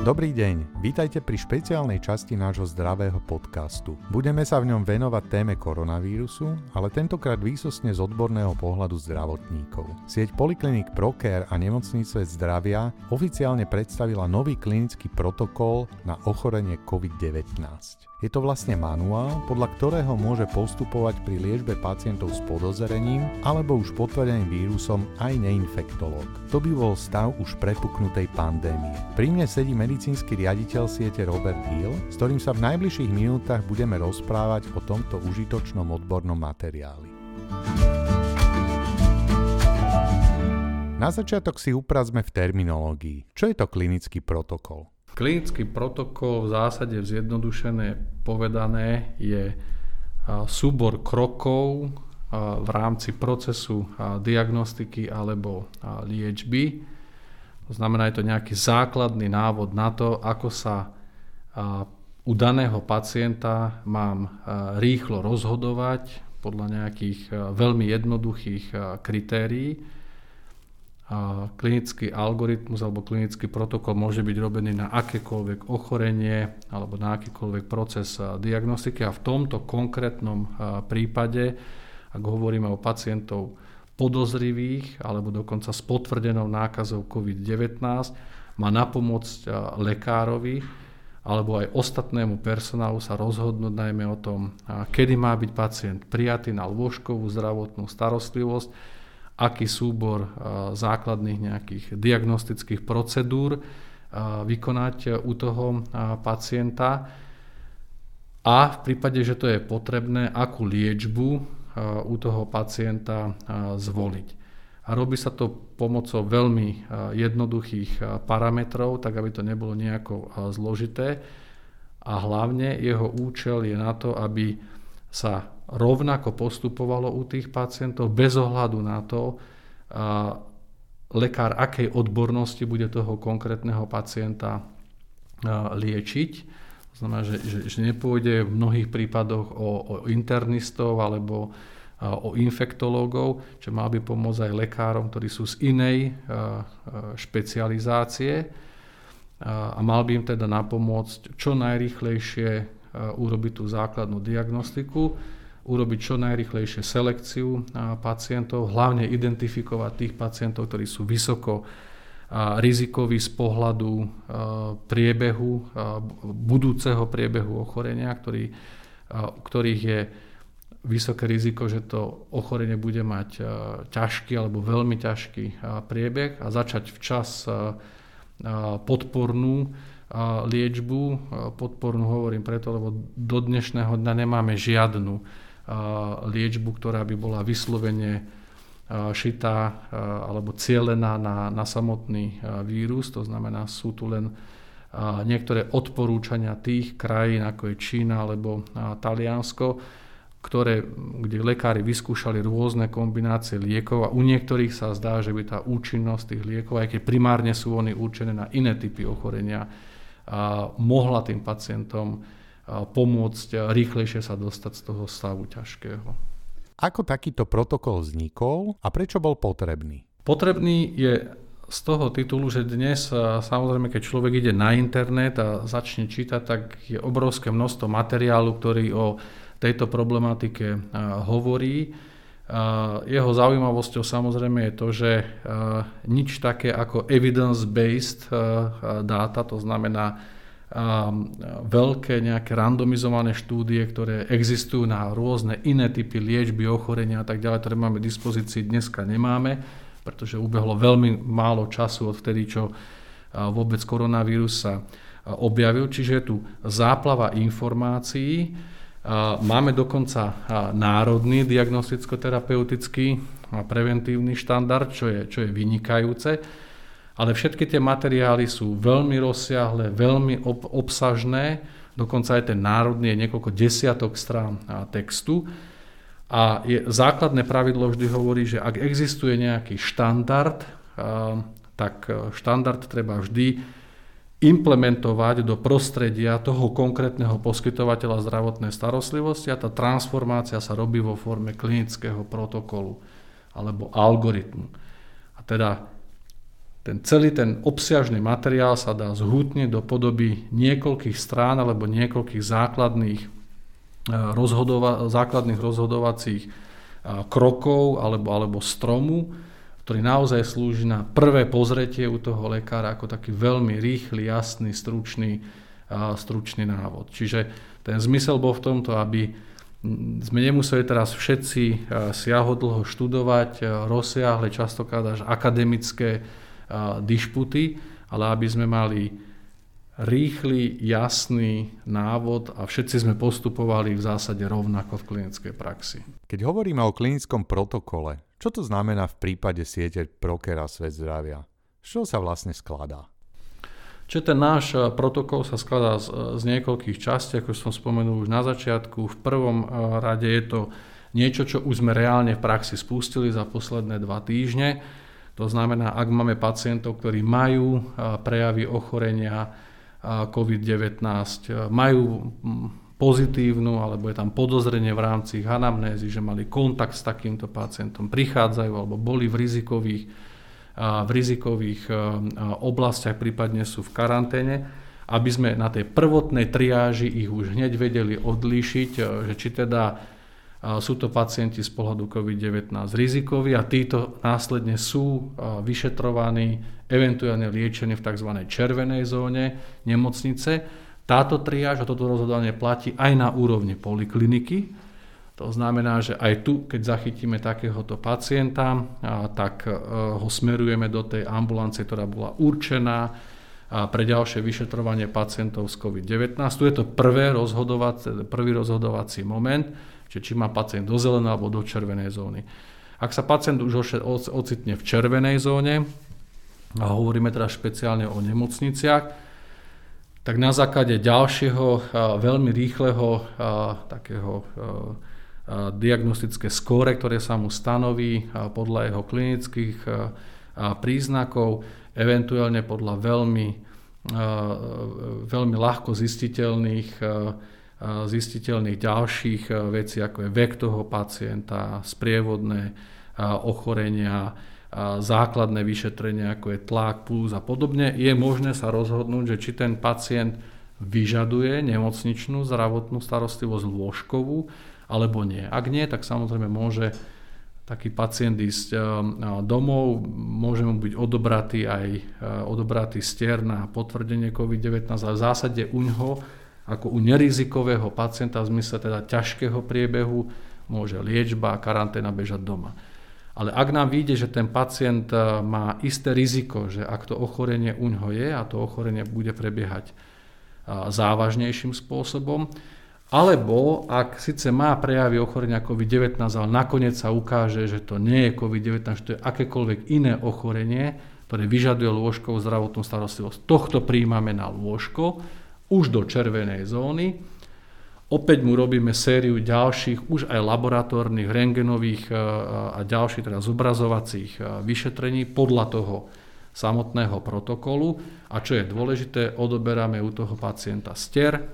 Dobrý deň, vítajte pri špeciálnej časti nášho zdravého podcastu. Budeme sa v ňom venovať téme koronavírusu, ale tentokrát výsostne z odborného pohľadu zdravotníkov. Sieť Polikliník ProCare a Nemocnice zdravia oficiálne predstavila nový klinický protokol na ochorenie COVID-19. Je to vlastne manuál, podľa ktorého môže postupovať pri liečbe pacientov s podozrením alebo už potvrdeným vírusom aj neinfektológ. To by bol stav už prepuknutej pandémie. Pri mne sedí medicínsky riaditeľ siete Robert Hill, s ktorým sa v najbližších minútach budeme rozprávať o tomto užitočnom odbornom materiáli. Na začiatok si uprazme v terminológii. Čo je to klinický protokol? Klinický protokol v zásade zjednodušené povedané je súbor krokov v rámci procesu diagnostiky alebo liečby. To znamená, je to nejaký základný návod na to, ako sa u daného pacienta mám rýchlo rozhodovať podľa nejakých veľmi jednoduchých kritérií. Klinický algoritmus alebo klinický protokol môže byť robený na akékoľvek ochorenie alebo na akýkoľvek proces diagnostiky a v tomto konkrétnom prípade, ak hovoríme o pacientov podozrivých alebo dokonca s potvrdenou nákazou COVID-19, má napomôcť lekárovi alebo aj ostatnému personálu sa rozhodnúť najmä o tom, kedy má byť pacient prijatý na lôžkovú zdravotnú starostlivosť, aký súbor základných nejakých diagnostických procedúr vykonať u toho pacienta a v prípade, že to je potrebné, akú liečbu u toho pacienta zvoliť. A robí sa to pomocou veľmi jednoduchých parametrov, tak aby to nebolo nejako zložité a hlavne jeho účel je na to, aby sa rovnako postupovalo u tých pacientov bez ohľadu na to, lekár akej odbornosti bude toho konkrétneho pacienta liečiť. To znamená, že nepôjde v mnohých prípadoch o internistov alebo o infektológov, čo mal by pomôcť aj lekárom, ktorí sú z inej špecializácie a mal by im teda napomôcť čo najrýchlejšie urobiť tú základnú diagnostiku, urobiť čo najrýchlejšie selekciu pacientov, hlavne identifikovať tých pacientov, ktorí sú vysoko rizikoví z pohľadu priebehu, budúceho priebehu ochorenia, ktorých je vysoké riziko, že to ochorenie bude mať ťažký alebo veľmi ťažký priebeh a začať včas podpornú liečbu. Podpornú hovorím preto, lebo do dnešného dňa nemáme žiadnu liečbu, ktorá by bola vyslovene šitá alebo cielená na samotný vírus. To znamená, sú tu len niektoré odporúčania tých krajín, ako je Čína alebo Taliansko, kde lekári vyskúšali rôzne kombinácie liekov a u niektorých sa zdá, že by tá účinnosť tých liekov, aj keď primárne sú oni určené na iné typy ochorenia, mohla tým pacientom pomôcť rýchlejšie sa dostať z toho stavu ťažkého. Ako takýto protokol vznikol a prečo bol potrebný? Potrebný je z toho titulu, že dnes samozrejme, keď človek ide na internet a začne čítať, tak je obrovské množstvo materiálu, ktorý o tejto problematike hovorí. Jeho zaujímavosťou samozrejme je to, že nič také ako evidence-based dáta, to znamená veľké nejaké randomizované štúdie, ktoré existujú na rôzne iné typy liečby, ochorenia a tak ďalej, ktoré máme v dispozícii, dneska nemáme, pretože ubehlo veľmi málo času od vtedy, čo vôbec koronavírus sa objavil. Čiže je tu záplava informácií. Máme dokonca národný diagnosticko-terapeutický a preventívny štandard, čo je vynikajúce. Ale všetky tie materiály sú veľmi rozsiahle, veľmi obsažné, dokonca aj ten národný je niekoľko desiatok strán textu. A základné pravidlo vždy hovorí, že ak existuje nejaký štandard, tak štandard treba vždy implementovať do prostredia toho konkrétneho poskytovateľa zdravotnej starostlivosti a tá transformácia sa robí vo forme klinického protokolu alebo algoritmu. A teda celý ten obsiažný materiál sa dá zhutniť do podoby niekoľkých strán alebo niekoľkých základných rozhodovacích krokov alebo stromu, ktorý naozaj slúži na prvé pozretie u toho lekára ako taký veľmi rýchly, jasný, stručný návod. Čiže ten zmysel bol v tomto, aby sme nemuseli teraz všetci siahodlho študovať rozsiahle, častokrát až akademické dišputy, ale aby sme mali rýchly, jasný návod a všetci sme postupovali v zásade rovnako v klinickej praxi. Keď hovoríme o klinickom protokole, čo to znamená v prípade siete Prokera Svet zdravia? Z čoho sa vlastne skladá? Čiže ten náš protokol sa skladá z niekoľkých častí, ako som spomenul už na začiatku. V prvom rade je to niečo, čo už sme reálne v praxi spustili za posledné 2 týždne. To znamená, ak máme pacientov, ktorí majú prejavy ochorenia COVID-19, majú pozitívnu, alebo je tam podozrenie v rámci ich anamnézy, že mali kontakt s takýmto pacientom, prichádzajú alebo boli v rizikových oblastiach, prípadne sú v karanténe, aby sme na tej prvotnej triáži ich už hneď vedeli odlíšiť, že či teda sú to pacienti z pohľadu COVID-19 rizikoví a títo následne sú vyšetrovaní, eventuálne liečení v tzv. Červenej zóne nemocnice. Táto triáž a toto rozhodovanie platí aj na úrovni polikliniky. To znamená, že aj tu, keď zachytíme takéhoto pacienta, tak ho smerujeme do tej ambulancie, ktorá bola určená pre ďalšie vyšetrovanie pacientov s COVID-19. Tu je to prvý rozhodovací moment, či má pacient do zelenej alebo do červenej zóny. Ak sa pacient už ocitne v červenej zóne, a hovoríme teda špeciálne o nemocniciach, tak na základe ďalšieho veľmi rýchleho takého diagnostické skóre, ktoré sa mu stanoví podľa jeho klinických príznakov, eventuálne podľa veľmi ľahko zistiteľných ďalších vecí, ako je vek toho pacienta, sprievodné ochorenia, základné vyšetrenia, ako je tlak, puls a podobne, je možné sa rozhodnúť, že či ten pacient vyžaduje nemocničnú zdravotnú starostlivosť lôžkovú, alebo nie. Ak nie, tak samozrejme môže taký pacient ísť domov, môže mu byť odobratý stier na potvrdenie COVID-19, ale v zásade u ňoho, ako u nerizikového pacienta v zmysle teda ťažkého priebehu, môže liečba a karanténa bežať doma. Ale ak nám vyjde, že ten pacient má isté riziko, že ak to ochorenie u ňoho je a to ochorenie bude prebiehať závažnejším spôsobom, alebo ak síce má prejavy ochorenia COVID-19, ale nakoniec sa ukáže, že to nie je COVID-19, že to je akékoľvek iné ochorenie, ktoré vyžaduje lôžkovú zdravotnú starostlivosť. Tohto prijímame na lôžko už do červenej zóny. Opäť mu robíme sériu ďalších, už aj laboratórnych, rentgenových a ďalších teda zobrazovacích vyšetrení podľa toho samotného protokolu. A čo je dôležité, odoberáme u toho pacienta stier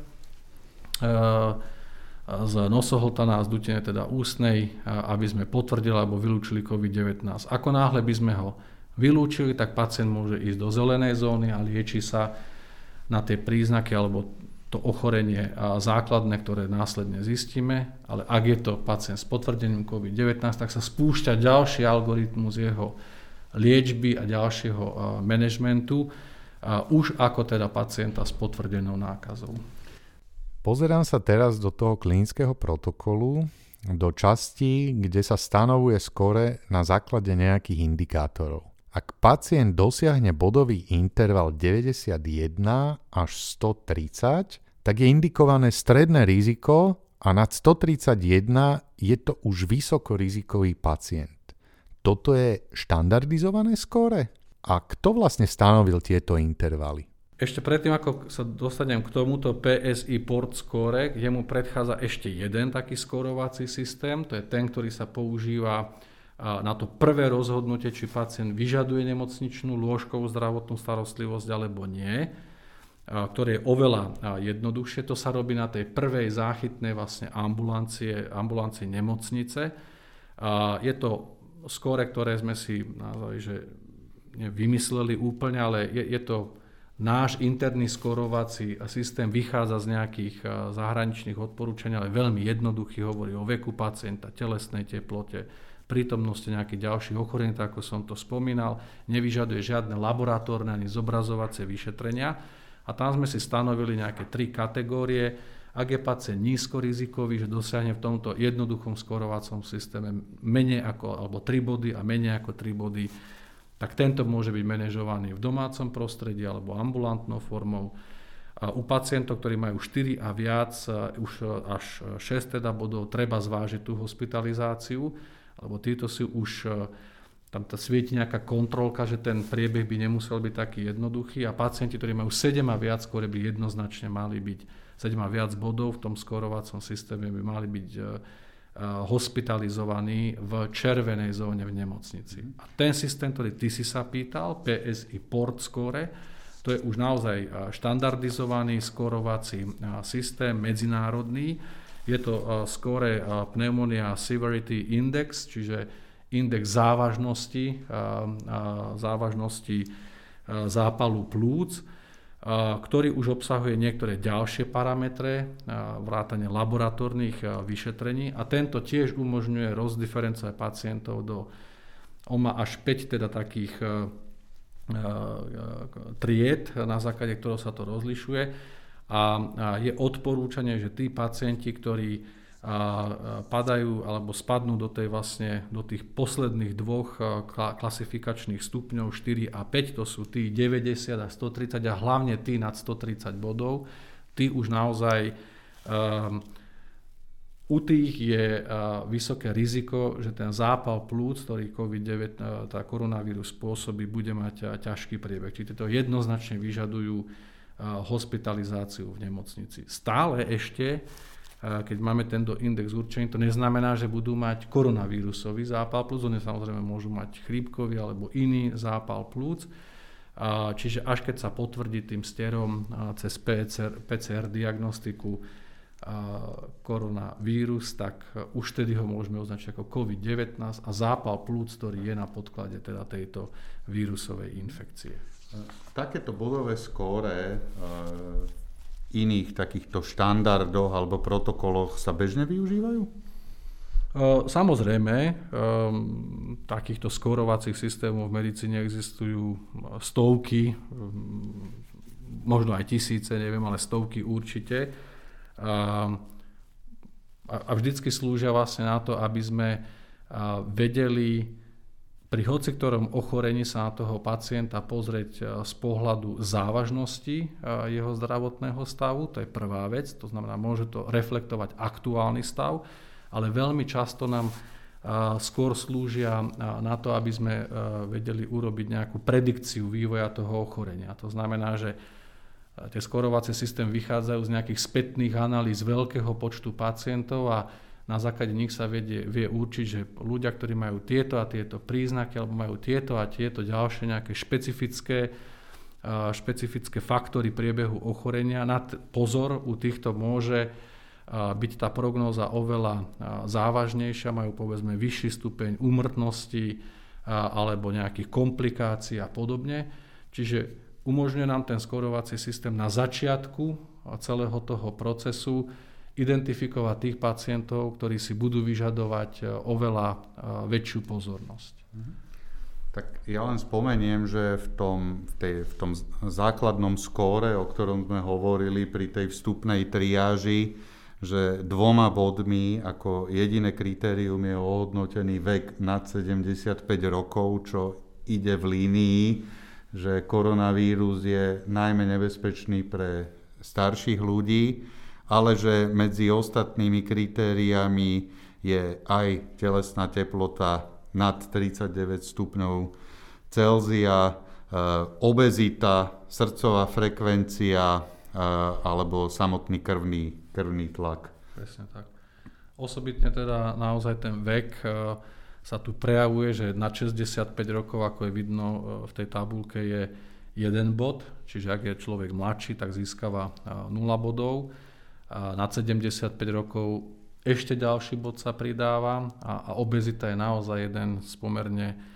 z nosohltana a z dutine teda ústnej, aby sme potvrdili alebo vylúčili COVID-19. Ako náhle by sme ho vylúčili, tak pacient môže ísť do zelenej zóny a lieči sa na tie príznaky alebo to ochorenie základné, ktoré následne zistíme, ale ak je to pacient s potvrdením COVID-19, tak sa spúšťa ďalší algoritmus jeho liečby a ďalšieho manažmentu, už ako teda pacienta s potvrdenou nákazou. Pozerám sa teraz do toho klinického protokolu, do časti, kde sa stanovuje skóre na základe nejakých indikátorov. Ak pacient dosiahne bodový interval 91 až 130, tak je indikované stredné riziko a nad 131 je to už vysokorizikový pacient. Toto je štandardizované skóre? A kto vlastne stanovil tieto intervaly? Ešte predtým, ako sa dostanem k tomuto PSI Port Score, jemu predchádza ešte jeden taký skórovací systém, to je ten, ktorý sa používa na to prvé rozhodnutie, či pacient vyžaduje nemocničnú lôžkovú zdravotnú starostlivosť alebo nie, ktoré je oveľa jednoduchšie. To sa robí na tej prvej záchytnej vlastne ambulancii nemocnice. Je to skóre, ktoré sme si nazvali, že vymysleli úplne, ale je to náš interný skorovací systém, vychádza z nejakých zahraničných odporúčaní, ale veľmi jednoduchý, hovorí o veku pacienta, telesnej teplote, prítomnosti nejakých ďalších ochorení, tak ako som to spomínal, nevyžaduje žiadne laboratórne ani zobrazovacie vyšetrenia. A tam sme si stanovili nejaké 3 kategórie. Ak je pacient nízkorizikový, že dosiahne v tomto jednoduchom skorovacom systéme menej ako, alebo 3 body a menej ako 3 body, tak tento môže byť manažovaný v domácom prostredí alebo ambulantnou formou. A u pacientov, ktorí majú 4 a viac, už až 6 teda bodov, treba zvážiť tú hospitalizáciu, lebo títo si už, tam svieti nejaká kontrolka, že ten priebeh by nemusel byť taký jednoduchý a pacienti, ktorí majú 7 a viac, skôr by jednoznačne mali byť 7 a viac bodov v tom skorovacom systéme, by mali byť hospitalizovaní v červenej zóne v nemocnici. A ten systém, ktorý ty si sa pýtal, PSI Port Score, to je už naozaj štandardizovaný skorovací systém, medzinárodný. Je to skóre Pneumonia Severity Index, čiže index závažnosti zápalu plúc, ktorý už obsahuje niektoré ďalšie parametre, vrátane laboratórnych vyšetrení a tento tiež umožňuje rozdiferencovať pacientov on má až 5 teda takých tried, na základe ktorého sa to rozlišuje a je odporúčanie, že tí pacienti, ktorí padajú alebo spadnú do tých posledných 2 klasifikačných stupňov 4 a 5, to sú tí 90 a 130 a hlavne tí nad 130 bodov, tí už naozaj u tých je vysoké riziko, že ten zápal plúc, ktorý COVID-19, tá koronavírus spôsobí, bude mať ťažký priebeh. Čiže to jednoznačne vyžadujú hospitalizáciu v nemocnici. Stále ešte keď máme tento index určený, to neznamená, že budú mať koronavírusový zápal plúc, oni samozrejme môžu mať chrípkový alebo iný zápal plúc. Čiže až keď sa potvrdí tým sterom cez PCR diagnostiku koronavírus, tak už tedy ho môžeme označiť ako COVID-19 a zápal plúc, ktorý je na podklade teda tejto vírusovej infekcie. Takéto bodové skóre iných takýchto štandardoch alebo protokoloch sa bežne využívajú? Samozrejme, takýchto skórovacích systémov v medicíne existujú stovky, možno aj tisíce, neviem, ale stovky určite. A vždycky slúžia vlastne na to, aby sme vedeli pri hociktorom ochorení sa na toho pacienta pozrieť z pohľadu závažnosti jeho zdravotného stavu, to je prvá vec, to znamená, môže to reflektovať aktuálny stav, ale veľmi často nám skôr slúžia na to, aby sme vedeli urobiť nejakú predikciu vývoja toho ochorenia. To znamená, že tie skorovacie systémy vychádzajú z nejakých spätných analýz veľkého počtu pacientov a na základe nich sa vie určiť, že ľudia, ktorí majú tieto a tieto príznaky alebo majú tieto a tieto ďalšie nejaké špecifické faktory priebehu ochorenia. Pozor, u týchto môže byť tá prognóza oveľa závažnejšia, majú povedzme vyšší stupeň úmrtnosti alebo nejakých komplikácií a podobne. Čiže umožňuje nám ten skorovací systém na začiatku celého toho procesu identifikovať tých pacientov, ktorí si budú vyžadovať oveľa väčšiu pozornosť. Tak ja len spomeniem, že v tom základnom skóre, o ktorom sme hovorili pri tej vstupnej triáži, že 2 bodmi ako jediné kritérium je ohodnotený vek nad 75 rokov, čo ide v línii, že koronavírus je najmä nebezpečný pre starších ľudí, ale že medzi ostatnými kritériami je aj telesná teplota nad 39 stupňov Celzia, obezita, srdcová frekvencia alebo samotný krvný tlak. Presne tak. Osobitne teda naozaj ten vek sa tu prejavuje, že na 65 rokov, ako je vidno v tej tabuľke, je 1 bod, čiže ak je človek mladší, tak získava 0 bodov. Nad 75 rokov ešte ďalší bod sa pridáva a obezita je naozaj jeden z pomerne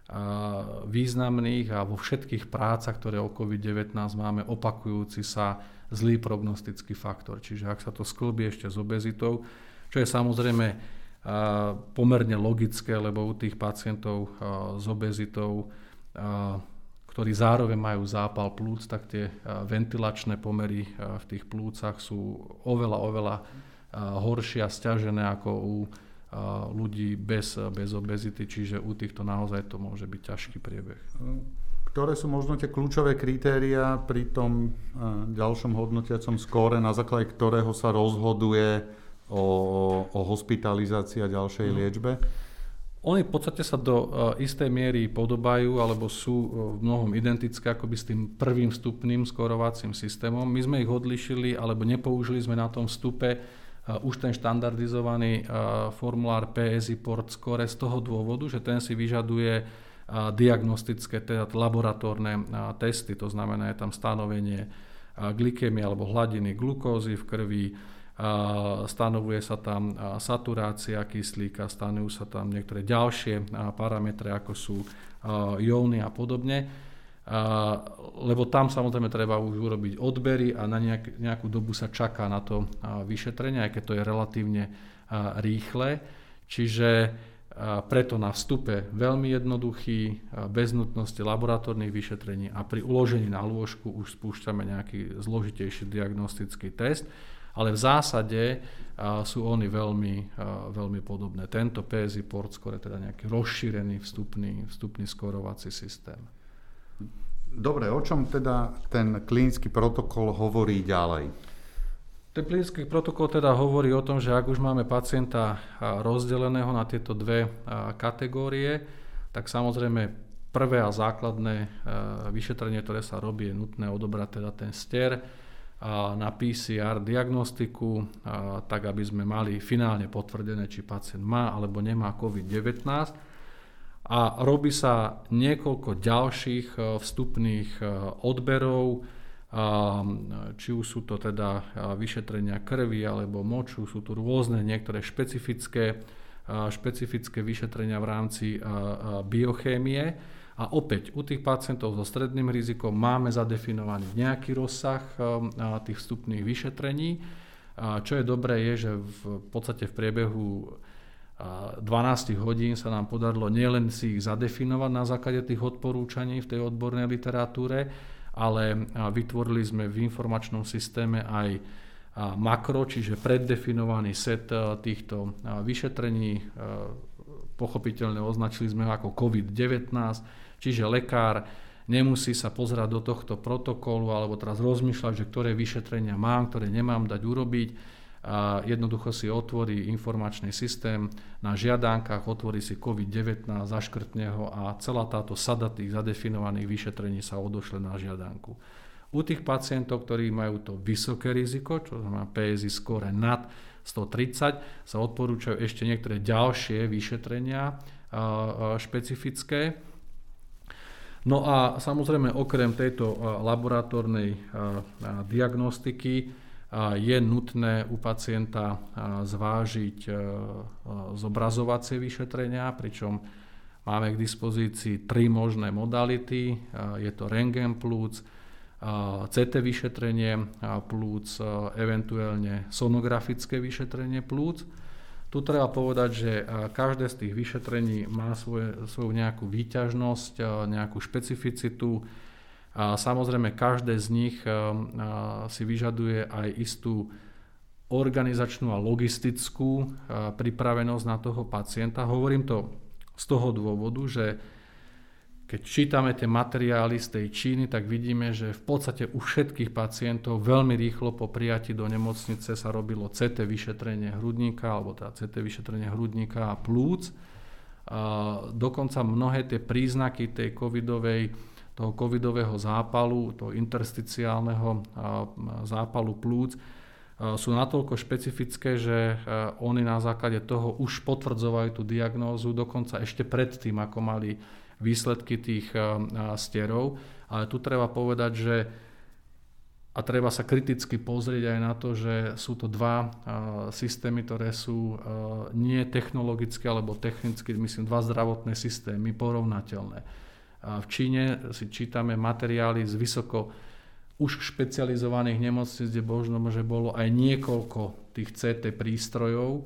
významných a vo všetkých prácach, ktoré o COVID-19 máme, opakujúci sa zlý prognostický faktor. Čiže ak sa to sklbí ešte s obezitou, čo je samozrejme pomerne logické, lebo u tých pacientov s obezitou, ktorí zároveň majú zápal plúc, tak tie ventilačné pomery v tých plúcach sú oveľa horšie a sťažené ako u ľudí bez obezity, čiže u týchto naozaj to môže byť ťažký priebeh. Ktoré sú možno tie kľúčové kritériá pri tom ďalšom hodnotiacom skóre, na základe ktorého sa rozhoduje o hospitalizácii a ďalšej liečbe? Oni v podstate sa do istej miery podobajú alebo sú v mnohom identické akoby s tým prvým vstupným skórovacím systémom. My sme ich odlišili alebo nepoužili sme na tom vstupe už ten štandardizovaný formulár PSI Port Score z toho dôvodu, že ten si vyžaduje diagnostické, teda laboratórne testy, to znamená je tam stanovenie glykémie alebo hladiny glukózy v krvi, stanovuje sa tam saturácia kyslíka, stanovujú sa tam niektoré ďalšie parametre, ako sú jóny a podobne, lebo tam samozrejme treba už urobiť odbery a na nejakú dobu sa čaká na to vyšetrenie, aj keď to je relatívne rýchle. Čiže preto na vstupe veľmi jednoduchý, bez nutnosti laboratórnych vyšetrení a pri uložení na lôžku už spúšťame nejaký zložitejší diagnostický test. Ale v zásade sú oni veľmi podobné. Tento PSI Port Score je teda nejaký rozšírený vstupný skórovací systém. Dobre, o čom teda ten klinický protokol hovorí ďalej? Ten klinický protokol teda hovorí o tom, že ak už máme pacienta rozdeleného na tieto dve kategórie, tak samozrejme prvé a základné vyšetrenie, ktoré sa robí, je nutné odobrať teda ten stier na PCR diagnostiku, tak aby sme mali finálne potvrdené, či pacient má alebo nemá COVID-19. A robí sa niekoľko ďalších vstupných odberov, či už sú to teda vyšetrenia krvi alebo moču, sú tu rôzne niektoré špecifické vyšetrenia v rámci biochémie. A opäť u tých pacientov so stredným rizikom máme zadefinovaný nejaký rozsah tých vstupných vyšetrení. Čo je dobré je, že v podstate v priebehu 12 hodín sa nám podarilo nielen si ich zadefinovať na základe tých odporúčaní v tej odbornej literatúre, ale vytvorili sme v informačnom systéme aj makro, čiže preddefinovaný set týchto vyšetrení. Pochopiteľne označili sme ho ako COVID-19, čiže lekár nemusí sa pozerať do tohto protokolu alebo teraz rozmýšľať, že ktoré vyšetrenia mám, ktoré nemám dať urobiť. Jednoducho si otvorí informačný systém na žiadánkach, otvorí si COVID-19, zaškrtne ho a celá táto sada tých zadefinovaných vyšetrení sa odošle na žiadánku. U tých pacientov, ktorí majú to vysoké riziko, čo znamená PSI score nad 130, sa odporúčajú ešte niektoré ďalšie vyšetrenia špecifické. No a samozrejme okrem tejto laboratórnej diagnostiky je nutné u pacienta zvážiť zobrazovacie vyšetrenia, pričom máme k dispozícii 3 možné modality. Je to rentgen plúc, CT vyšetrenie plúc, eventuálne sonografické vyšetrenie plúc. Tu treba povedať, že každé z tých vyšetrení má svoju nejakú výťažnosť, nejakú špecificitu. Samozrejme, každé z nich si vyžaduje aj istú organizačnú a logistickú pripravenosť na toho pacienta. Hovorím to z toho dôvodu, že keď čítame tie materiály z tej Číny, tak vidíme, že v podstate u všetkých pacientov veľmi rýchlo po prijatí do nemocnice sa robilo CT vyšetrenie hrudníka, alebo teda CT vyšetrenie hrudníka a plúc. Dokonca mnohé tie príznaky toho covidového zápalu, toho intersticiálneho zápalu plúc, sú natoľko špecifické, že oni na základe toho už potvrdzovajú tú diagnózu, dokonca ešte predtým, ako mali výsledky tých stierov. Ale tu treba povedať, že A treba sa kriticky pozrieť aj na to, že sú to dva systémy, ktoré sú nie technologicky alebo technicky, myslím, dva zdravotné systémy porovnateľné. V Číne si čítame materiály z vysoko už špecializovaných nemocníc, kde možno, že bolo aj niekoľko tých CT prístrojov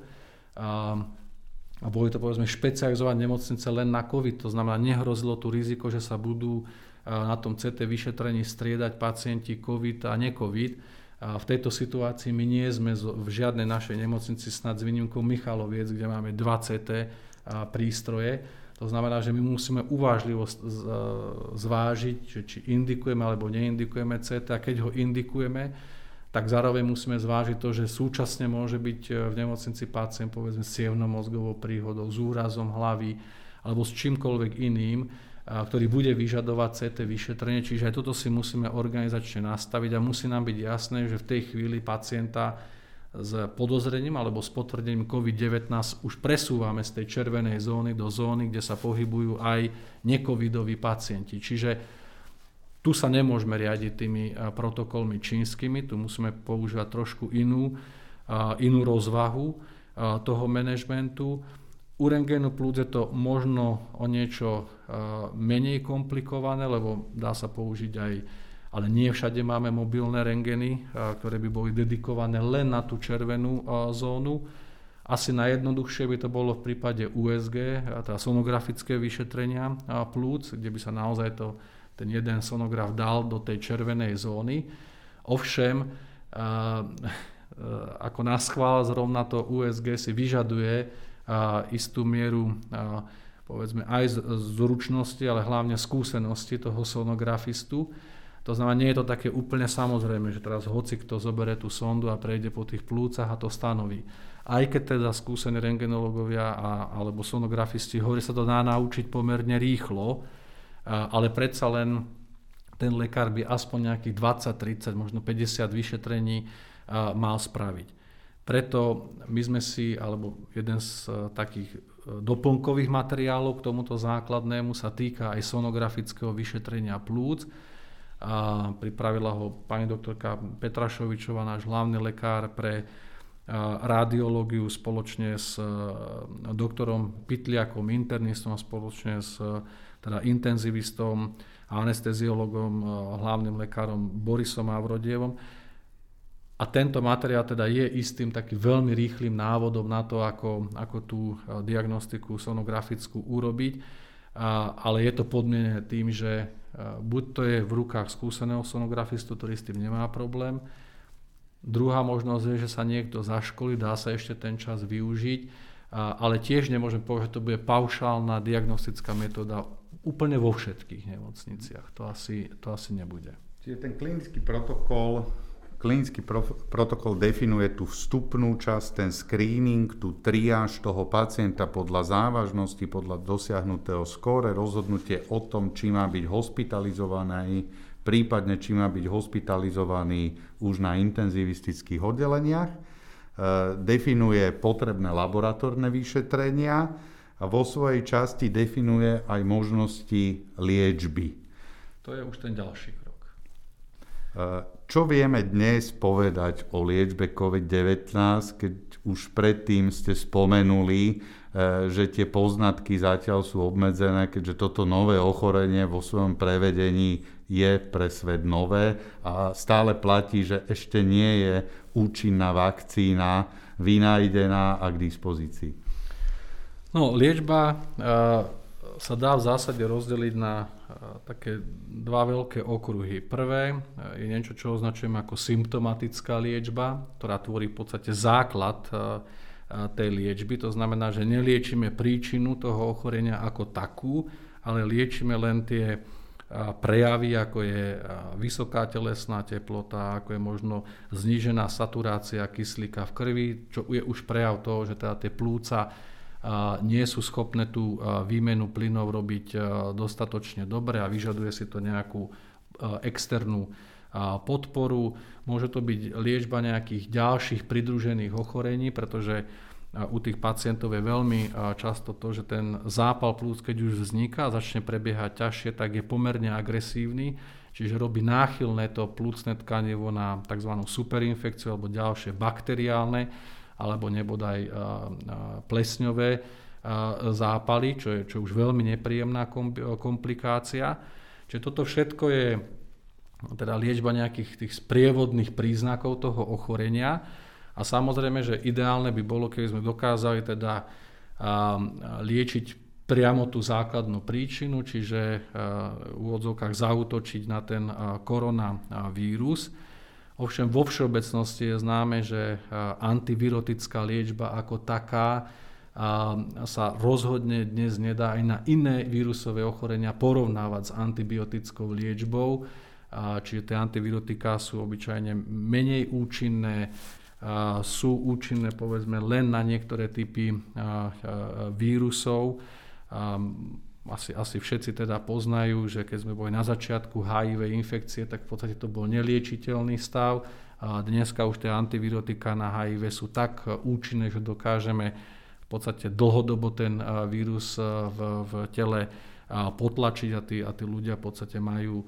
a boli to povedzme špecializované nemocnice len na COVID. To znamená, nehrozilo tu riziko, že sa budú na tom CT vyšetrení striedať pacienti COVID a ne-COVID. A v tejto situácii my nie sme v žiadnej našej nemocnici, snad s výnimkou Michaloviec, kde máme 2 CT prístroje. To znamená, že my musíme uvážlivo zvážiť, že či indikujeme alebo neindikujeme CT, a keď ho indikujeme, tak zároveň musíme zvážiť to, že súčasne môže byť v nemocnici pacient povedzme s cievnomozgovou príhodou, s úrazom hlavy alebo s čímkoľvek iným, ktorý bude vyžadovať CT vyšetrenie, čiže aj toto si musíme organizačne nastaviť a musí nám byť jasné, že v tej chvíli pacienta s podozrením alebo s potvrdením COVID-19 už presúvame z tej červenej zóny do zóny, kde sa pohybujú aj necovidoví pacienti. Čiže tu sa nemôžeme riadiť tými protokolmi čínskymi, tu musíme používať trošku inú rozvahu toho manažmentu. U rentgenu plúc je to možno o niečo menej komplikované, lebo dá sa použiť aj, ale nie všade máme mobilné rentgeny, ktoré by boli dedikované len na tú červenú zónu. Asi najjednoduchšie by to bolo v prípade USG, teda sonografické vyšetrenia plúc, kde by sa naozaj ten jeden sonograf dal do tej červenej zóny. Ovšem, ako naschvál zrovna to USG si vyžaduje istú mieru povedzme aj zručnosti, ale hlavne skúsenosti toho sonografistu. To znamená, nie je to také úplne samozrejme, že teraz hoci kto zoberie tú sondu a prejde po tých plúcach a to stanoví. Aj keď teda skúsení rentgenológovia alebo sonografisti hovorí, sa to dá naučiť pomerne rýchlo, ale predsa len ten lekár by aspoň nejakých 20, 30, možno 50 vyšetrení mal spraviť. Preto my sme si, alebo jeden z takých doplnkových materiálov k tomuto základnému sa týka aj sonografického vyšetrenia plúc. Pripravila ho pani doktorka Petrašovičová, náš hlavný lekár pre radiológiu spoločne s doktorom Pytliakom, internistom, spoločne s teda intenzivistom a anesteziologom, hlavným lekárom Borisom Avrodievom. A tento materiál teda je istým takým veľmi rýchlym návodom na to, ako tú diagnostiku sonografickú urobiť, ale je to podmienené tým, že buď to je v rukách skúseného sonografistu, ktorý s tým nemá problém. Druhá možnosť je, že sa niekto zaškolí, dá sa ešte ten čas využiť, ale tiež nemôžem povedať, že to bude paušálna diagnostická metóda úplne vo všetkých nemocniciach. To asi nebude. Čiže ten klinický protokol definuje tú vstupnú časť, ten screening, tú triáž toho pacienta podľa závažnosti, podľa dosiahnutého skóre, rozhodnutie o tom, či má byť hospitalizovaný, prípadne či má byť hospitalizovaný už na intenzivistických oddeleniach. Definuje potrebné laboratórne vyšetrenia a vo svojej časti definuje aj možnosti liečby. To je už ten ďalší krok. Čo vieme dnes povedať o liečbe COVID-19, keď už predtým ste spomenuli, že tie poznatky zatiaľ sú obmedzené, keďže toto nové ochorenie vo svojom prevedení je pre svet nové a stále platí, že ešte nie je účinná vakcína vynájdená a k dispozícii? No, liečba sa dá v zásade rozdeliť na také dva veľké okruhy. Prvé je niečo, čo označujeme ako symptomatická liečba, ktorá tvorí v podstate základ tej liečby. To znamená, že neliečíme príčinu toho ochorenia ako takú, ale liečíme len tie prejavy, ako je vysoká telesná teplota, ako je možno znížená saturácia kyslíka v krvi, čo je už prejav toho, že teda tie plúca nie sú schopné tú výmenu plynov robiť dostatočne dobre a vyžaduje si to nejakú externú podporu. Môže to byť liečba nejakých ďalších pridružených ochorení, pretože u tých pacientov je veľmi často to, že ten zápal plúc, keď už vzniká a začne prebiehať ťažšie, tak je pomerne agresívny, čiže robí náchylné to plúcne tkanivo na tzv. Superinfekciu alebo ďalšie bakteriálne alebo nebodaj plesňové zápaly, čo je už veľmi nepríjemná komplikácia. Čiže toto všetko je teda liečba nejakých tých sprievodných príznakov toho ochorenia. A samozrejme, že ideálne by bolo, keby sme dokázali teda liečiť priamo tú základnú príčinu, čiže v úvodzovkách zaútočiť na ten koronavírus. Ovšem vo všeobecnosti je známe, že antivirotická liečba ako taká sa rozhodne dnes nedá aj na iné vírusové ochorenia porovnávať s antibiotickou liečbou. Čiže tie antivirotika sú obyčajne menej účinné, sú účinné povedzme len na niektoré typy vírusov. Asi všetci teda poznajú, že keď sme boli na začiatku HIV infekcie, tak v podstate to bol neliečiteľný stav. Dneska už tie antivirotika na HIV sú tak účinné, že dokážeme v podstate dlhodobo ten vírus v tele potlačiť a tí ľudia v podstate majú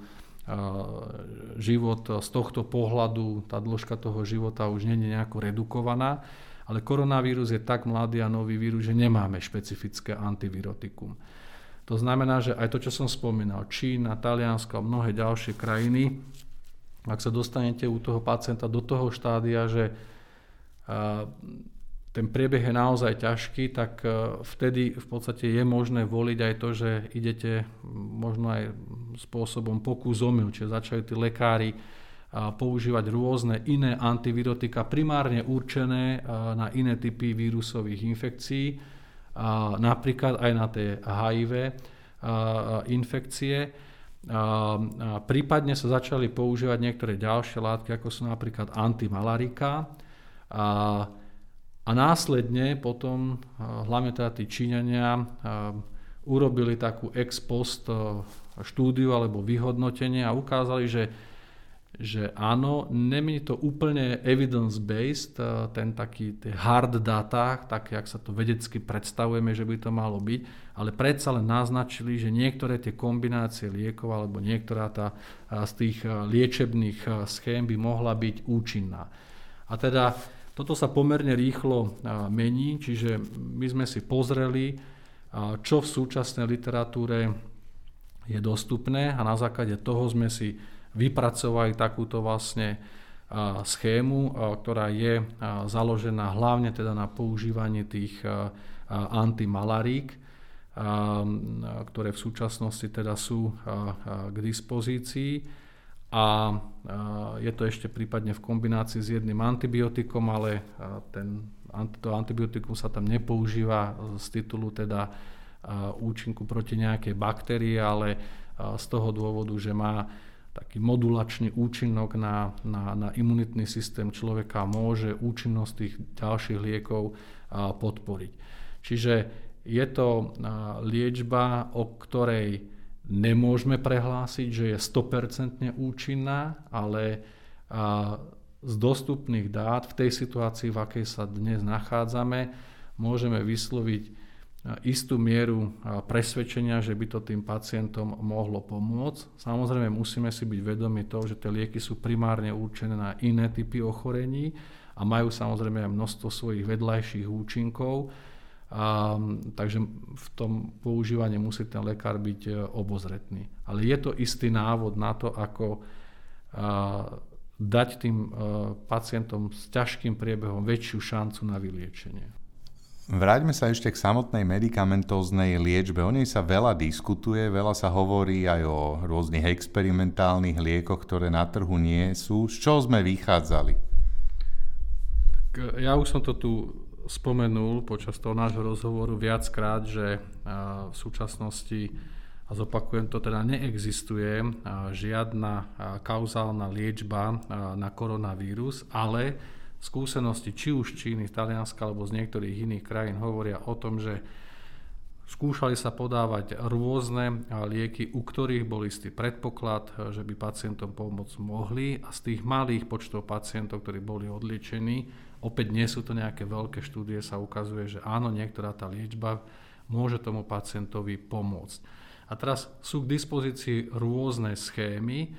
život z tohto pohľadu, tá dĺžka toho života už nie je nejako redukovaná, ale koronavírus je tak mladý a nový vírus, že nemáme špecifické antivirotikum. To znamená, že aj to, čo som spomínal, Čína, Taliansko a mnohé ďalšie krajiny, ak sa dostanete u toho pacienta do toho štádia, že ten priebeh je naozaj ťažký, tak vtedy v podstate je možné voliť aj to, že idete možno aj spôsobom pokus omyl, čiže začali tí lekári používať rôzne iné antivirotika, primárne určené na iné typy vírusových infekcií, napríklad aj na tie HIV infekcie. Prípadne sa začali používať niektoré ďalšie látky, ako sú napríklad antimalarika. A následne potom, hlavne teda tí Číňania, urobili takú ex post štúdiu alebo vyhodnotenie a ukázali, že áno, nemá to úplne evidence-based, ten taký hard data, tak jak sa to vedecky predstavujeme, že by to malo byť, ale predsa len naznačili, že niektoré tie kombinácie liekov alebo niektorá z tých liečebných schém by mohla byť účinná. A teda toto sa pomerne rýchlo mení, čiže my sme si pozreli, čo v súčasnej literatúre je dostupné a na základe toho sme si vypracovali takúto vlastne schému, ktorá je založená hlavne teda na používaní tých antimalarík, ktoré v súčasnosti teda sú k dispozícii. A je to ešte prípadne v kombinácii s jedným antibiotikom, ale to antibiotikum sa tam nepoužíva z titulu teda účinku proti nejakej baktérii, ale z toho dôvodu, že má taký modulačný účinok na imunitný systém človeka, môže účinnosť tých ďalších liekov podporiť. Čiže je to liečba, o ktorej nemôžeme prehlásiť, že je 100% účinná, ale z dostupných dát v tej situácii, v akej sa dnes nachádzame, môžeme vysloviť istú mieru presvedčenia, že by to tým pacientom mohlo pomôcť. Samozrejme musíme si byť vedomi toho, že tie lieky sú primárne určené na iné typy ochorení a majú samozrejme aj množstvo svojich vedľajších účinkov. Takže v tom používaní musí ten lekár byť obozretný. Ale je to istý návod na to, ako dať tým pacientom s ťažkým priebehom väčšiu šancu na vyliečenie. Vráťme sa ešte k samotnej medikamentóznej liečbe. O nej sa veľa diskutuje, veľa sa hovorí aj o rôznych experimentálnych liekoch, ktoré na trhu nie sú. Z čoho sme vychádzali? Tak ja už som to tu spomenul počas toho nášho rozhovoru viackrát, že v súčasnosti, a zopakujem to, teda neexistuje žiadna kauzálna liečba na koronavírus, ale skúsenosti či už Číny, Talianska alebo z niektorých iných krajín hovoria o tom, že skúšali sa podávať rôzne lieky, u ktorých bol istý predpoklad, že by pacientom pomôcť mohli, a z tých malých počtov pacientov, ktorí boli odliečení, Opäť nie sú to nejaké veľké štúdie, sa ukazuje, že áno, niektorá tá liečba môže tomu pacientovi pomôcť. A teraz sú k dispozícii rôzne schémy,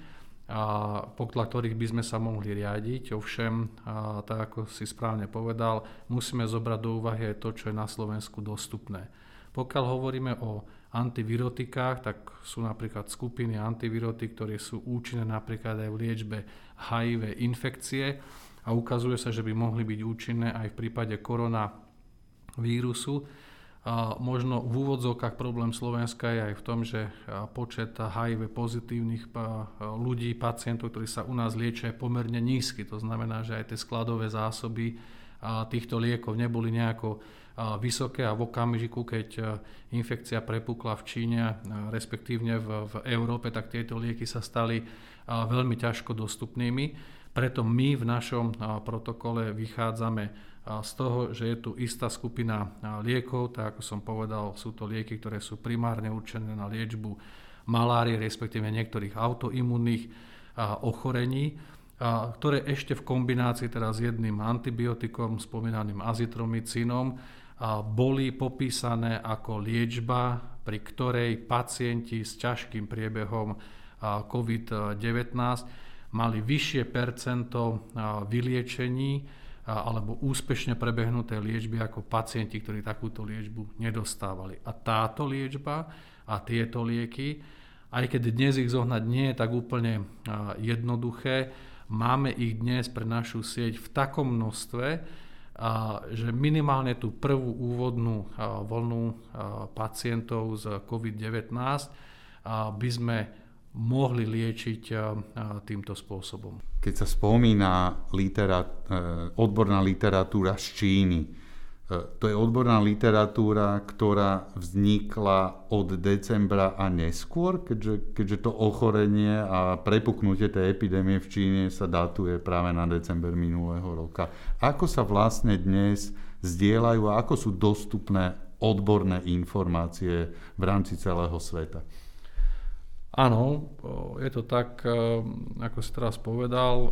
podľa ktorých by sme sa mohli riadiť. Ovšem, tak ako si správne povedal, musíme zobrať do úvahy aj to, čo je na Slovensku dostupné. Pokiaľ hovoríme o antivirotikách, tak sú napríklad skupiny antivirotik, ktoré sú účinné napríklad aj v liečbe HIV infekcie a ukazuje sa, že by mohli byť účinné aj v prípade koronavírusu. Možno v úvodzovkách problém Slovenska je aj v tom, že počet HIV pozitívnych ľudí, pacientov, ktorí sa u nás liečia, je pomerne nízky. To znamená, že aj tie skladové zásoby týchto liekov neboli nejako vysoké a v okamžiku, keď infekcia prepukla v Číne, respektívne v Európe, tak tieto lieky sa stali veľmi ťažko dostupnými. Preto my v našom protokole vychádzame z toho, že je tu istá skupina liekov, tak ako som povedal, sú to lieky, ktoré sú primárne určené na liečbu malárie, respektíve niektorých autoimunných ochorení, ktoré ešte v kombinácii teraz s jedným antibiotikom, spomínaným azitromycínom, boli popísané ako liečba, pri ktorej pacienti s ťažkým priebehom COVID-19 mali vyššie percento vyliečení alebo úspešne prebehnuté liečby ako pacienti, ktorí takúto liečbu nedostávali. A táto liečba a tieto lieky, aj keď dnes ich zohnať nie je tak úplne jednoduché, máme ich dnes pre našu sieť v takom množstve, že minimálne tú prvú úvodnú vlnu pacientov z COVID-19 by sme mohli liečiť týmto spôsobom. Keď sa spomína odborná literatúra z Číny, to je odborná literatúra, ktorá vznikla od decembra a neskôr, keďže to ochorenie a prepuknutie tej epidémie v Číne sa datuje práve na december minulého roka. Ako sa vlastne dnes zdieľajú a ako sú dostupné odborné informácie v rámci celého sveta? Áno, je to tak, ako si teraz povedal.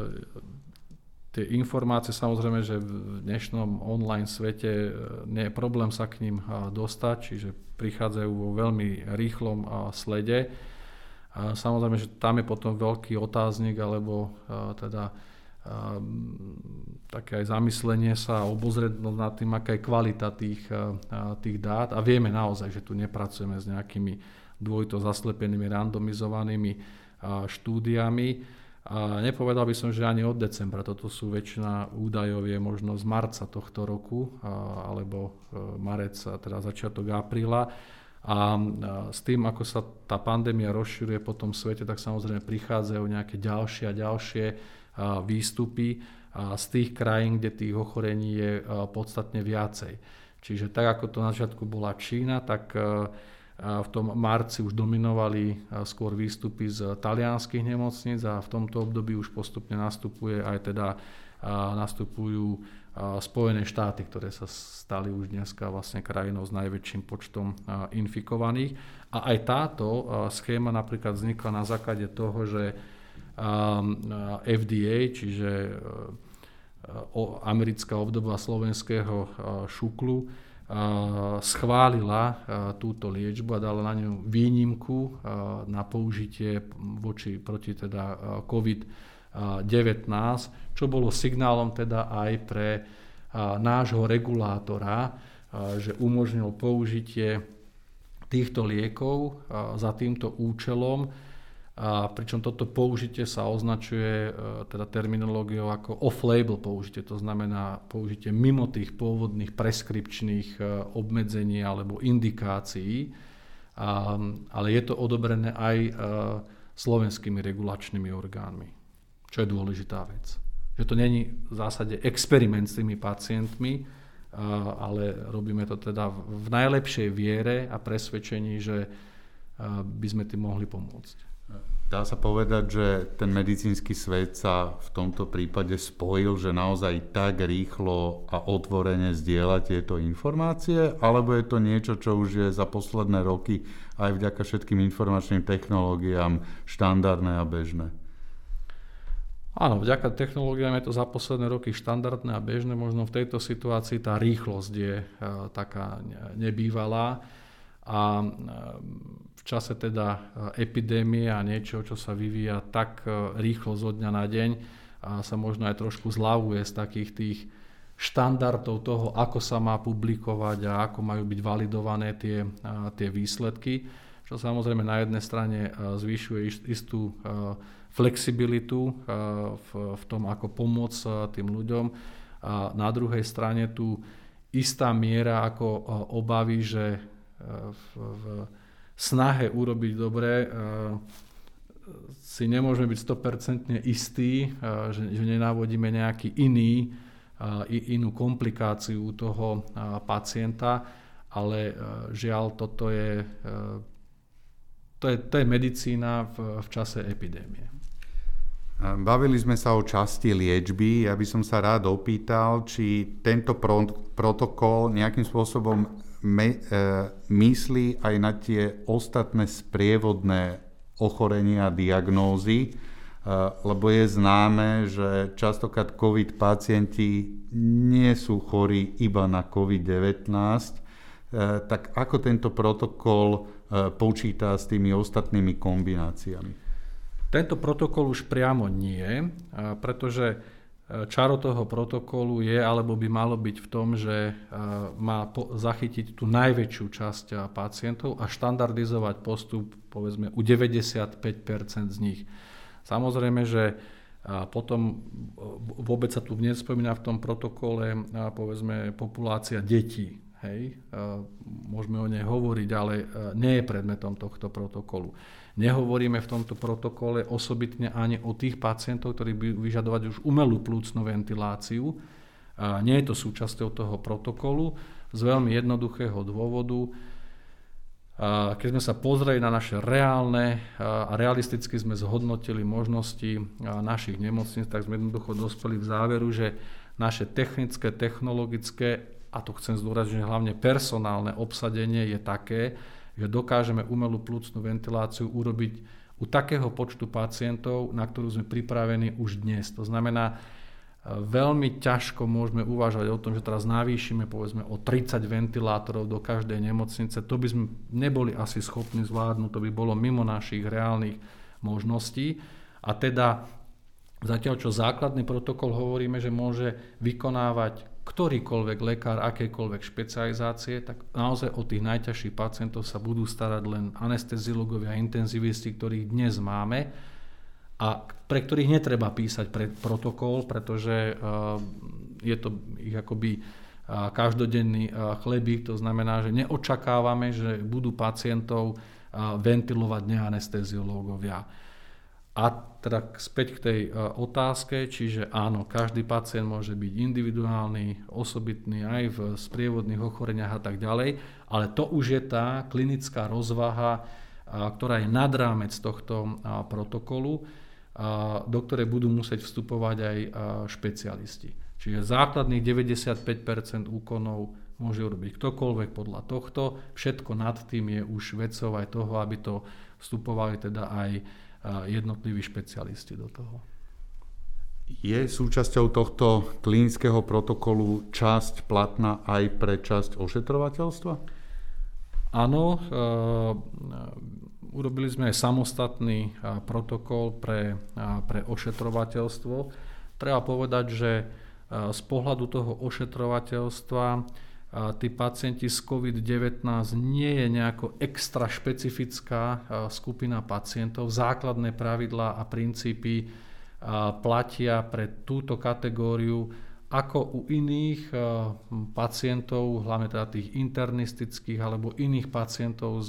Tie informácie, samozrejme, že v dnešnom online svete nie je problém sa k ním dostať, čiže prichádzajú vo veľmi rýchlom slede. Samozrejme, že tam je potom veľký otáznik, alebo teda také aj zamyslenie sa a obozretnosť nad tým, aká je kvalita tých dát. A vieme naozaj, že tu nepracujeme s nejakými dvojito zaslepenými, randomizovanými štúdiami. A nepovedal by som, že ani od decembra. Toto sú väčšina údajov je možno z marca tohto roku, alebo marec, teda začiatok apríla. A s tým, ako sa tá pandémia rozširuje po tom svete, tak samozrejme prichádzajú nejaké ďalšie a ďalšie výstupy z tých krajín, kde tých ochorení je podstatne viacej. Čiže tak, ako to na začiatku bola Čína, tak v tom marci už dominovali skôr výstupy z talianskych nemocníc a v tomto období už postupne nastupujú Spojené štáty, ktoré sa stali už dneska vlastne krajinou s najväčším počtom infikovaných. A aj táto schéma napríklad vznikla na základe toho, že FDA, čiže americká obdoba slovenského šuklu, schválila túto liečbu a dala na ňu výnimku na použitie proti teda COVID-19, čo bolo signálom teda aj pre nášho regulátora, že umožnil použitie týchto liekov za týmto účelom, pričom toto použitie sa označuje teda terminológiou ako off-label použitie, to znamená použitie mimo tých pôvodných preskripčných obmedzení alebo indikácií, ale je to odobrené aj slovenskými regulačnými orgánmi, čo je dôležitá vec. Že to není v zásade experiment s tými pacientmi, ale robíme to teda v najlepšej viere a presvedčení, že by sme tým mohli pomôcť. Dá sa povedať, že ten medicínsky svet sa v tomto prípade spojil, že naozaj tak rýchlo a otvorene zdieľa tieto informácie, alebo je to niečo, čo už je za posledné roky aj vďaka všetkým informačným technológiám štandardné a bežné? Áno, vďaka technológiám je to za posledné roky štandardné a bežné. Možno v tejto situácii tá rýchlosť je taká nebývalá a v čase teda epidémie a niečo, čo sa vyvíja tak rýchlo zo dňa na deň, a sa možno aj trošku zľavuje z takých tých štandardov toho, ako sa má publikovať a ako majú byť validované tie výsledky, čo samozrejme na jednej strane zvyšuje istú flexibilitu v tom, ako pomôcť tým ľuďom, a na druhej strane tu istá miera ako obavy, že v snahe urobiť dobre si nemôžeme byť 100% istí, že nenavodíme nejaký inú komplikáciu toho pacienta, ale žiaľ, toto je medicína v čase epidémie. Bavili sme sa o časti liečby. Ja by som sa rád opýtal, či tento protokol nejakým spôsobom myslí aj na tie ostatné sprievodné ochorenia a diagnózy, lebo je známe, že častokrát COVID pacienti nie sú chorí iba na COVID-19, tak ako tento protokol počíta s tými ostatnými kombináciami? Tento protokol už priamo nie, pretože čaro toho protokolu je, alebo by malo byť v tom, že má zachytiť tú najväčšiu časť pacientov a štandardizovať postup, povedzme, u 95% z nich. Samozrejme, že potom vôbec sa tu nespomína v tom protokole, povedzme, populácia detí. Hej, môžeme o nej hovoriť, ale nie je predmetom tohto protokolu. Nehovoríme v tomto protokole osobitne ani o tých pacientov, ktorí by vyžadovať už umelú plúcnu ventiláciu. Nie je to súčasťou toho protokolu z veľmi jednoduchého dôvodu. Keď sme sa pozreli na naše reálne a realisticky sme zhodnotili možnosti našich nemocníc, tak sme jednoducho dospeli k záveru, že naše technické, technologické, a to chcem zdôrazniť, že hlavne personálne obsadenie je také, že dokážeme umelú plúcnu ventiláciu urobiť u takého počtu pacientov, na ktorú sme pripravení už dnes. To znamená, veľmi ťažko môžeme uvažovať o tom, že teraz navýšime povedzme o 30 ventilátorov do každej nemocnice. To by sme neboli asi schopní zvládnuť, to by bolo mimo našich reálnych možností. A teda zatiaľ čo základný protokol hovoríme, že môže vykonávať ktorýkoľvek lekár, akékoľvek špecializácie, tak naozaj o tých najťažších pacientov sa budú starať len anesteziológovia a intenzivisti, ktorých dnes máme a pre ktorých netreba písať protokol, pretože je to ich akoby každodenný chlebík, to znamená, že neočakávame, že budú pacientov ventilovať neanesteziológovia. A teda späť k tej otázke, čiže áno, každý pacient môže byť individuálny, osobitný aj v sprievodných ochoreniach a tak ďalej, ale to už je tá klinická rozvaha, ktorá je nad rámec tohto protokolu, do ktorej budú musieť vstupovať aj špecialisti. Čiže základných 95% úkonov môže urobiť ktokoľvek podľa tohto, všetko nad tým je už vecou aj toho, aby to vstupovali teda aj jednotliví špecialisti do toho. Je súčasťou tohto klinického protokolu časť platná aj pre časť ošetrovateľstva? Áno, urobili sme aj samostatný protokol pre ošetrovateľstvo. Treba povedať, že z pohľadu toho ošetrovateľstva tí pacienti s COVID-19 nie je nejako extra špecifická skupina pacientov. Základné pravidlá a princípy platia pre túto kategóriu ako u iných pacientov, hlavne teda tých internistických alebo iných pacientov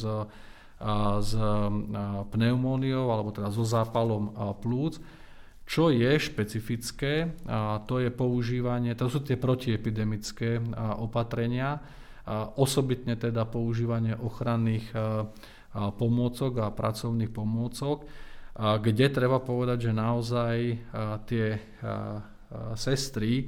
s pneumóniou alebo teda so zápalom plúc. Čo je špecifické, to je používanie, to sú tie protiepidemické opatrenia, osobitne teda používanie ochranných pomôcok a pracovných pomôcok, kde treba povedať, že naozaj tie sestry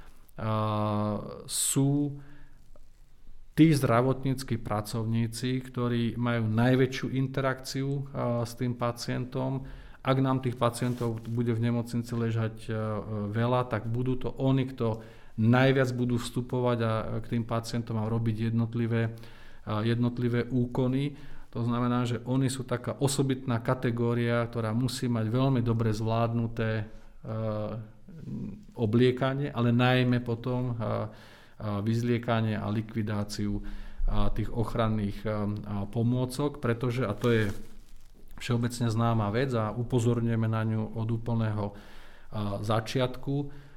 sú tí zdravotníckí pracovníci, ktorí majú najväčšiu interakciu s tým pacientom ak nám tých pacientov bude v nemocnici ležať veľa, tak budú to oni, kto najviac budú vstupovať a k tým pacientom a robiť jednotlivé úkony. To znamená, že oni sú taká osobitná kategória, ktorá musí mať veľmi dobre zvládnuté obliekanie, ale najmä potom vyzliekanie a likvidáciu tých ochranných pomôcok, pretože, a to je všeobecne známa vec a upozorňujeme na ňu od úplného začiatku,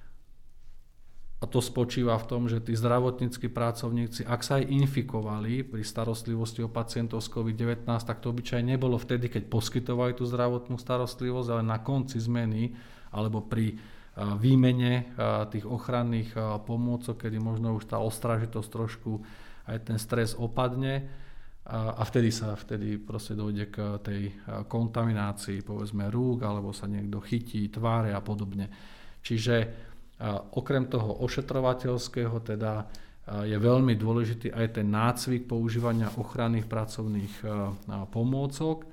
a to spočíva v tom, že tí zdravotníckí pracovníci, ak sa aj infikovali pri starostlivosti o pacientov s COVID-19, tak to obyčajne nebolo vtedy, keď poskytovali tú zdravotnú starostlivosť, ale na konci zmeny alebo pri výmene tých ochranných pomôcok, kedy možno už tá ostražitosť trošku aj ten stres opadne a vtedy proste dojde k tej kontaminácii, povedzme rúk, alebo sa niekto chytí tváre a podobne. Čiže okrem toho ošetrovateľského teda je veľmi dôležitý aj ten nácvik používania ochranných pracovných pomôcok,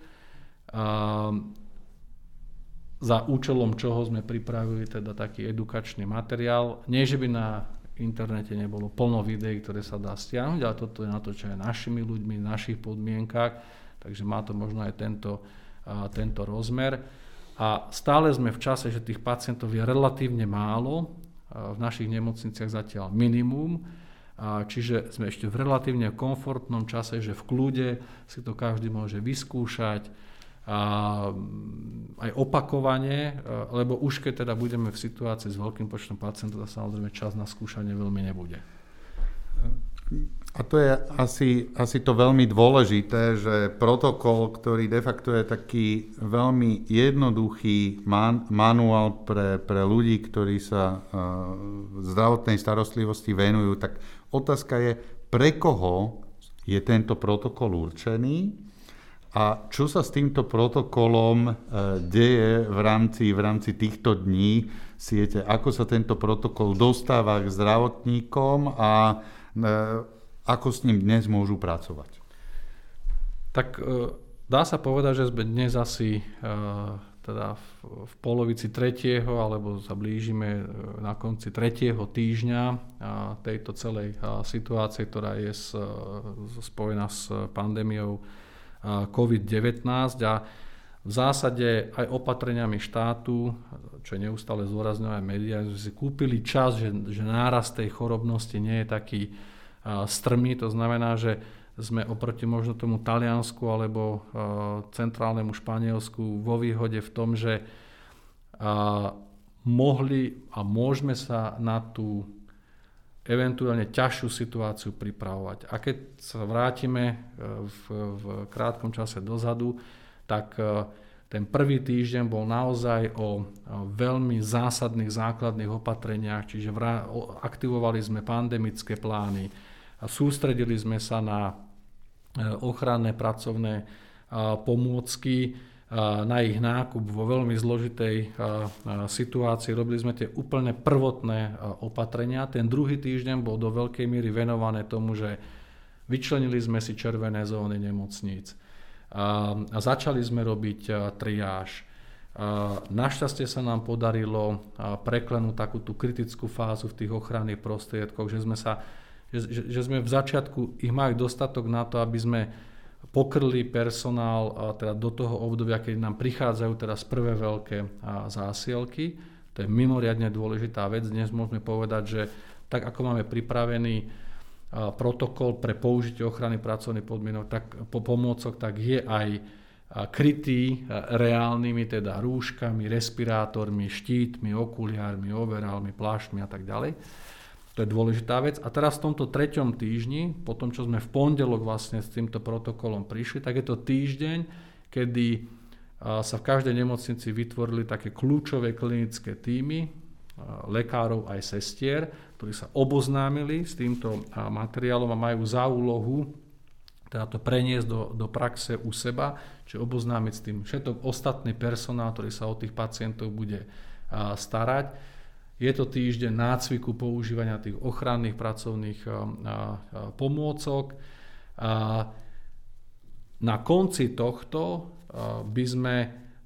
za účelom čoho sme pripravili teda taký edukačný materiál. Nie, že by na internete nebolo plno videí, ktoré sa dá stiahnuť, ale toto je natočené našimi ľuďmi, v našich podmienkach, takže má to možno aj tento rozmer. A stále sme v čase, že tých pacientov je relatívne málo, v našich nemocniciach zatiaľ minimum, čiže sme ešte v relatívne komfortnom čase, že v kľude si to každý môže vyskúšať, aj opakovane, lebo už keď teda budeme v situácii s veľkým počtom pacientov, samozrejme čas na skúšanie veľmi nebude. A to je asi to veľmi dôležité, že protokol, ktorý de facto je taký veľmi jednoduchý manuál pre ľudí, ktorí sa zdravotnej starostlivosti venujú, tak otázka je, pre koho je tento protokol určený a čo sa s týmto protokolom deje v rámci týchto dní siete, ako sa tento protokol dostáva k zdravotníkom a ako s ním dnes môžu pracovať? Tak dá sa povedať, že sme dnes asi teda v polovici 3. alebo sa blížime na konci 3. týždňa tejto celej situácie, ktorá je spojená s pandémiou COVID-19 a v zásade aj opatreniami štátu, čo je neustále zdôrazňované médiá, že si kúpili čas, že nárast tej chorobnosti nie je taký strmý. To znamená, že sme oproti možno tomu Taliansku alebo centrálnemu Španielsku vo výhode v tom, že mohli a môžeme sa na tú eventuálne ťažšiu situáciu pripravovať. A keď sa vrátime v krátkom čase dozadu, tak ten prvý týždeň bol naozaj o veľmi zásadných základných opatreniach, čiže aktivovali sme pandemické plány a sústredili sme sa na ochranné pracovné pomôcky, na ich nákup vo veľmi zložitej situácii. Robili sme tie úplne prvotné opatrenia. Ten druhý týždeň bol do veľkej miery venované tomu, že vyčlenili sme si červené zóny nemocníc a začali sme robiť triáž. Našťastie sa nám podarilo preklenúť takú tú kritickú fázu v tých ochranných prostriedkoch, že sme v začiatku ich mali dostatok na to, aby sme pokrli personál teda do toho obdobia, keď nám prichádzajú teraz prvé veľké zásielky. To je mimoriadne dôležitá vec. Dnes môžeme povedať, že tak ako máme pripravený protokol pre použitie ochrany pracovných podmienok, tak pomôcok, tak je aj krytý reálnymi teda rúškami, respirátormi, štítmi, okuliármi, overálmi, plášťmi a tak ďalej. To je dôležitá vec. A teraz v tomto 3. týždni, po tom, čo sme v pondelok vlastne s týmto protokolom prišli, tak je to týždeň, kedy sa v každej nemocnici vytvorili také kľúčové klinické tímy, lekárov aj sestier, ktorí sa oboznámili s týmto materiálom a majú za úlohu teda to preniesť do praxe u seba, čiže oboznámiť s tým všetok ostatný personál, ktorý sa o tých pacientov bude starať. Je to týždeň nácviku používania tých ochranných pracovných pomôcok. Na konci tohto by sme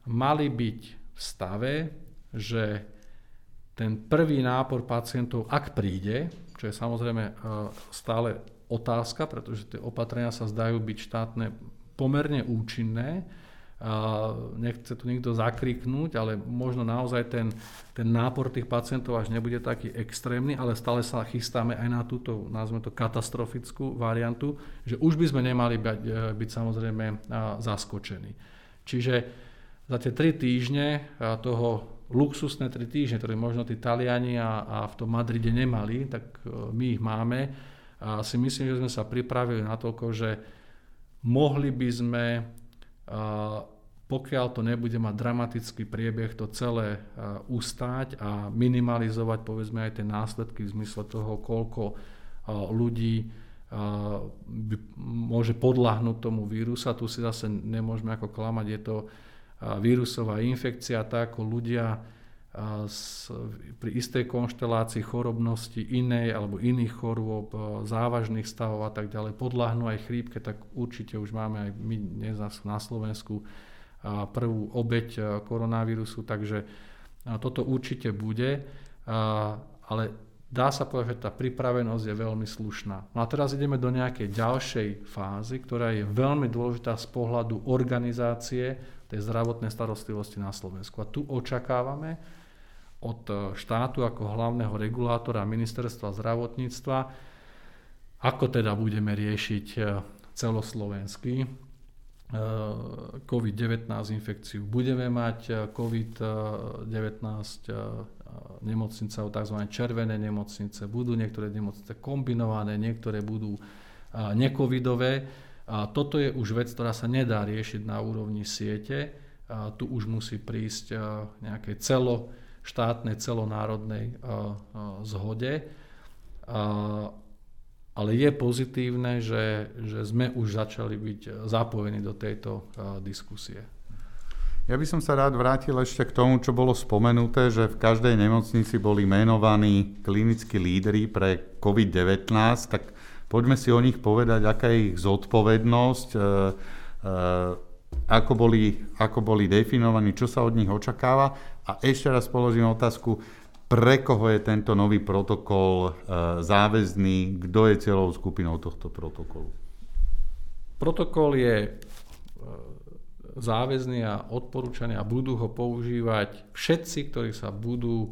mali byť v stave, že ten prvý nápor pacientov, ak príde, čo je samozrejme stále otázka, pretože tie opatrenia sa zdajú byť štátne pomerne účinné, nechce to nikto zakriknúť, ale možno naozaj ten nápor tých pacientov až nebude taký extrémny, ale stále sa chystáme aj na túto, nazvime to, katastrofickú variantu, že už by sme nemali byť samozrejme zaskočení. Čiže za tie 3 týždne toho luxusné 3 týždne, ktoré možno tí Taliani a v tom Madride nemali, tak my ich máme. A si myslím, že sme sa pripravili na toľko, že mohli by sme, pokiaľ to nebude mať dramatický priebeh, to celé ustáť a minimalizovať povedzme aj tie následky v zmysle toho, koľko ľudí môže podľahnúť tomu vírusu. Tu si zase nemôžeme ako klamať, je to vírusová infekcia, tak ako ľudia pri istej konštelácii chorobnosti inej alebo iných chorôb, závažných stavov a tak ďalej podľahnú aj chrípke, tak určite už máme aj my dnes na Slovensku prvú obeť koronavírusu, takže toto určite bude, ale dá sa povedať, že tá pripravenosť je veľmi slušná. No a teraz ideme do nejakej ďalšej fázy, ktorá je veľmi dôležitá z pohľadu organizácie tej zdravotnej starostlivosti na Slovensku. A tu očakávame od štátu ako hlavného regulátora ministerstva zdravotníctva, ako teda budeme riešiť celoslovenský COVID-19 infekciu. Budeme mať COVID-19 nemocnice, tzv. Červené nemocnice, budú niektoré nemocnice kombinované, niektoré budú necovidové. Toto je už vec, ktorá sa nedá riešiť na úrovni siete. Tu už musí prísť nejakej celoštátnej, celonárodnej zhode. Ale je pozitívne, že sme už začali byť zapojení do tejto diskusie. Ja by som sa rád vrátil ešte k tomu, čo bolo spomenuté, že v každej nemocnici boli menovaní klinickí lídri pre COVID-19, tak poďme si o nich povedať, aká je ich zodpovednosť, ako boli definovaní, čo sa od nich očakáva. A ešte raz položím otázku, pre koho je tento nový protokol záväzný, kto je celou skupinou tohto protokolu? Protokol je záväzný a odporúčaný a budú ho používať všetci, ktorí sa budú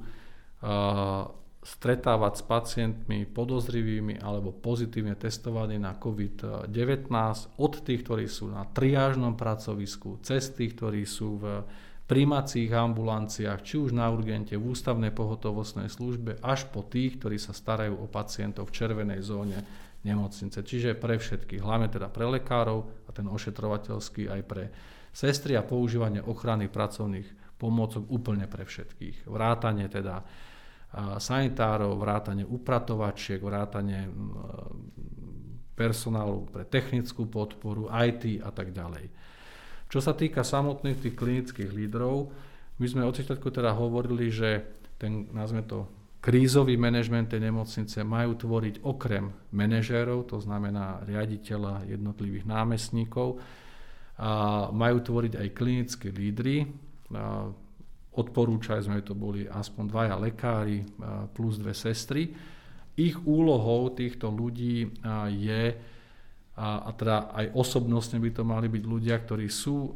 stretávať s pacientmi podozrivými alebo pozitívne testovaní na COVID-19, od tých, ktorí sú na triážnom pracovisku, cez tých, ktorí sú v prijímacích ambulanciách, či už na urgente, v ústavnej pohotovostnej službe, až po tých, ktorí sa starajú o pacientov v červenej zóne nemocnice. Čiže pre všetkých, hlavne teda pre lekárov a ten ošetrovateľský aj pre sestry a používanie ochranných pracovných pomôcok úplne pre všetkých. Vrátanie teda sanitárov, vrátanie upratovačiek, vrátanie personálu pre technickú podporu, IT a tak ďalej. Čo sa týka samotných tých klinických lídrov, my sme od začiatku teda hovorili, že ten, nazvime to, krízový manažment tej nemocnice majú tvoriť okrem manažérov, to znamená riaditeľa, jednotlivých námestníkov, a majú tvoriť aj klinickí lídri. Odporúčali sme, to boli aspoň 2 lekári plus 2 sestry. Ich úlohou týchto ľudí je, a teda aj osobnostne by to mali byť ľudia, ktorí sú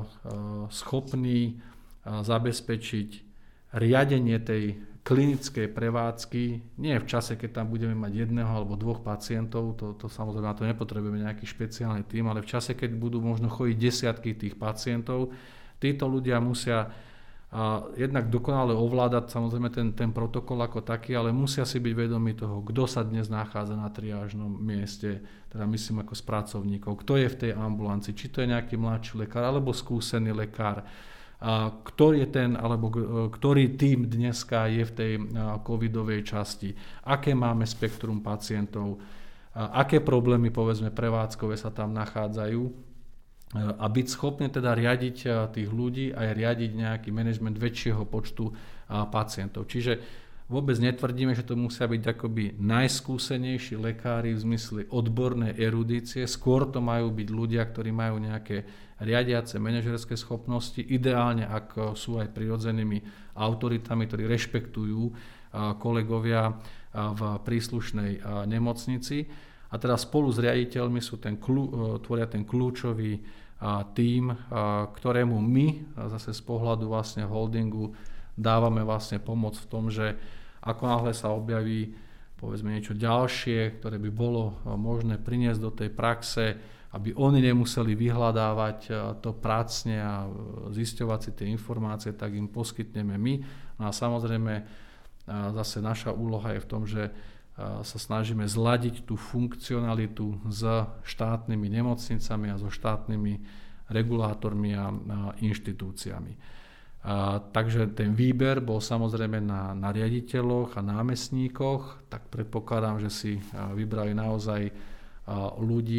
schopní zabezpečiť riadenie tej klinickej prevádzky, nie v čase, keď tam budeme mať 1 alebo 2 pacientov, to samozrejme na to nepotrebujeme nejaký špeciálny tím, ale v čase, keď budú možno chodiť desiatky tých pacientov, títo ľudia musia jednak dokonale ovládať samozrejme ten protokol ako taký, ale musia si byť vedomí toho, kto sa dnes nachádza na triážnom mieste, teda myslím ako z pracovníkov, kto je v tej ambulancii, či to je nejaký mladší lekár alebo skúsený lekár, ktorý je ten, alebo ktorý tím dneska je v tej covidovej časti, aké máme spektrum pacientov, aké problémy povedzme prevádzkové sa tam nachádzajú, a byť schopný teda riadiť tých ľudí a riadiť nejaký manažment väčšieho počtu pacientov. Čiže vôbec netvrdíme, že to musia byť akoby najskúsenejší lekári v zmysle odbornej erudície. Skôr to majú byť ľudia, ktorí majú nejaké riadiace manažerské schopnosti, ideálne ak sú aj prirodzenými autoritami, ktorí rešpektujú kolegovia v príslušnej nemocnici. A teda spolu s riaditeľmi tvoria ten kľúčový tím, ktorému my zase z pohľadu vlastne holdingu dávame vlastne pomoc v tom, že ako náhle sa objaví povedzme niečo ďalšie, ktoré by bolo možné priniesť do tej praxe, aby oni nemuseli vyhľadávať to pracne a zisťovať si tie informácie, tak im poskytneme my. No a samozrejme zase naša úloha je v tom, že sa snažíme zladiť tú funkcionalitu s štátnymi nemocnicami a so štátnymi regulátormi a inštitúciami. Takže ten výber bol samozrejme na riaditeľoch a námestníkoch, tak predpokladám, že si vybrali naozaj ľudí,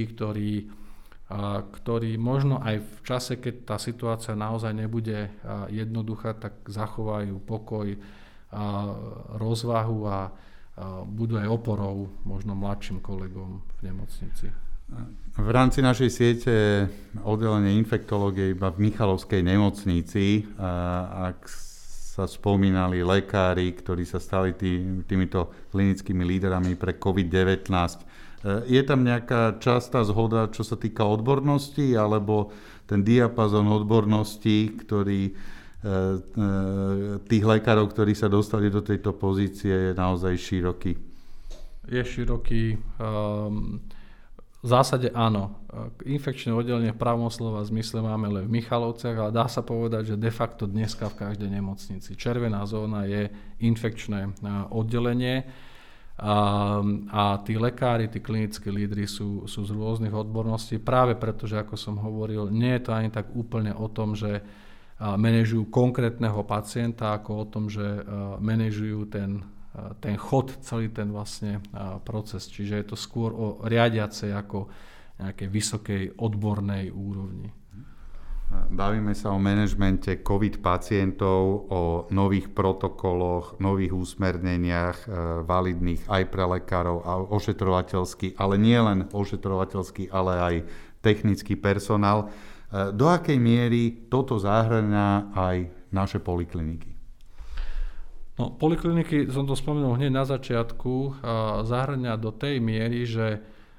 ktorí možno aj v čase, keď tá situácia naozaj nebude jednoduchá, tak zachovajú pokoj, rozvahu a budú aj oporou možno mladším kolegom v nemocnici. V rámci našej siete oddelenie infektológie iba v Michalovskej nemocnici, ak sa spomínali lekári, ktorí sa stali týmito klinickými lídrami pre COVID-19, je tam nejaká častá zhoda, čo sa týka odbornosti, alebo ten diapazon odborností, tých lekárov, ktorí sa dostali do tejto pozície, je naozaj široký? Je široký. V zásade áno. Infekčné oddelenie v pravom slova zmysle máme len v Michalovciach, ale dá sa povedať, že de facto dneska v každej nemocnici. Červená zóna je infekčné oddelenie a tí lekári, tí klinickí lídri sú z rôznych odborností, práve preto, že ako som hovoril, nie je to ani tak úplne o tom, že manažujú konkrétneho pacienta, ako o tom, že manažujú ten chod, celý ten vlastne proces. Čiže je to skôr o riadiacej ako nejakej vysokej odbornej úrovni. Bavíme sa o manažmente COVID pacientov, o nových protokoloch, nových usmerneniach validných aj pre lekárov a ošetrovateľský, ale nie len ošetrovateľský, ale aj technický personál. Do akej miery toto zahŕňa aj naše polikliniky? No, polikliniky, som to spomenul hneď na začiatku, zahŕňa do tej miery, že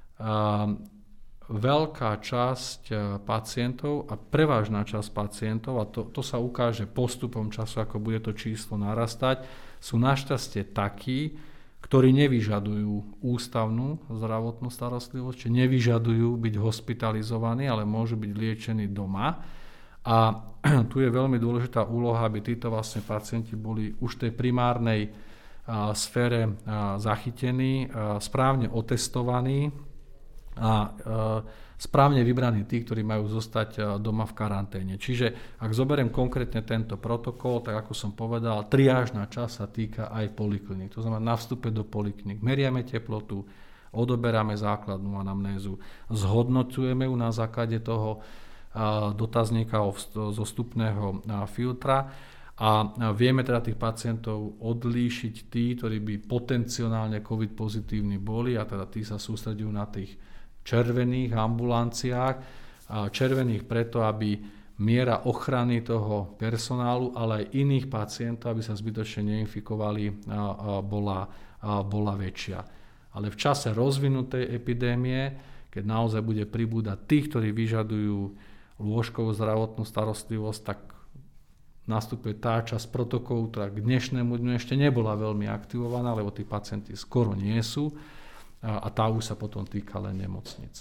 veľká časť pacientov a prevážna časť pacientov, a to sa ukáže postupom času, ako bude to číslo narastať, sú našťastie takí, ktorí nevyžadujú ústavnú zdravotnú starostlivosť, či nevyžadujú byť hospitalizovaní, ale môžu byť liečení doma. A tu je veľmi dôležitá úloha, aby títo vlastne pacienti boli už v tej primárnej sfére zachytení, správne otestovaní a správne vybraní tí, ktorí majú zostať doma v karanténe. Čiže ak zoberiem konkrétne tento protokol, tak ako som povedal, triážna časť sa týka aj polikliník. To znamená, na vstupe do polikliník meriame teplotu, odoberáme základnú anamnézu, zhodnocujeme ju na základe toho dotazníka zo vstupného filtra a vieme teda tých pacientov odlíšiť tí, ktorí by potenciálne COVID pozitívni boli, a teda tí sa sústredujú na tých červených ambulanciách. Červených preto, aby miera ochrany toho personálu, ale aj iných pacientov, aby sa zbytočne neinfikovali, bola väčšia. Ale v čase rozvinutej epidémie, keď naozaj bude pribúdať tých, ktorí vyžadujú lôžkovú zdravotnú starostlivosť, tak nastupuje tá časť protokolu, ktorá k dnešnému dňu ešte nebola veľmi aktivovaná, lebo tí pacienti skoro nie sú, a tá už sa potom týka len nemocnic.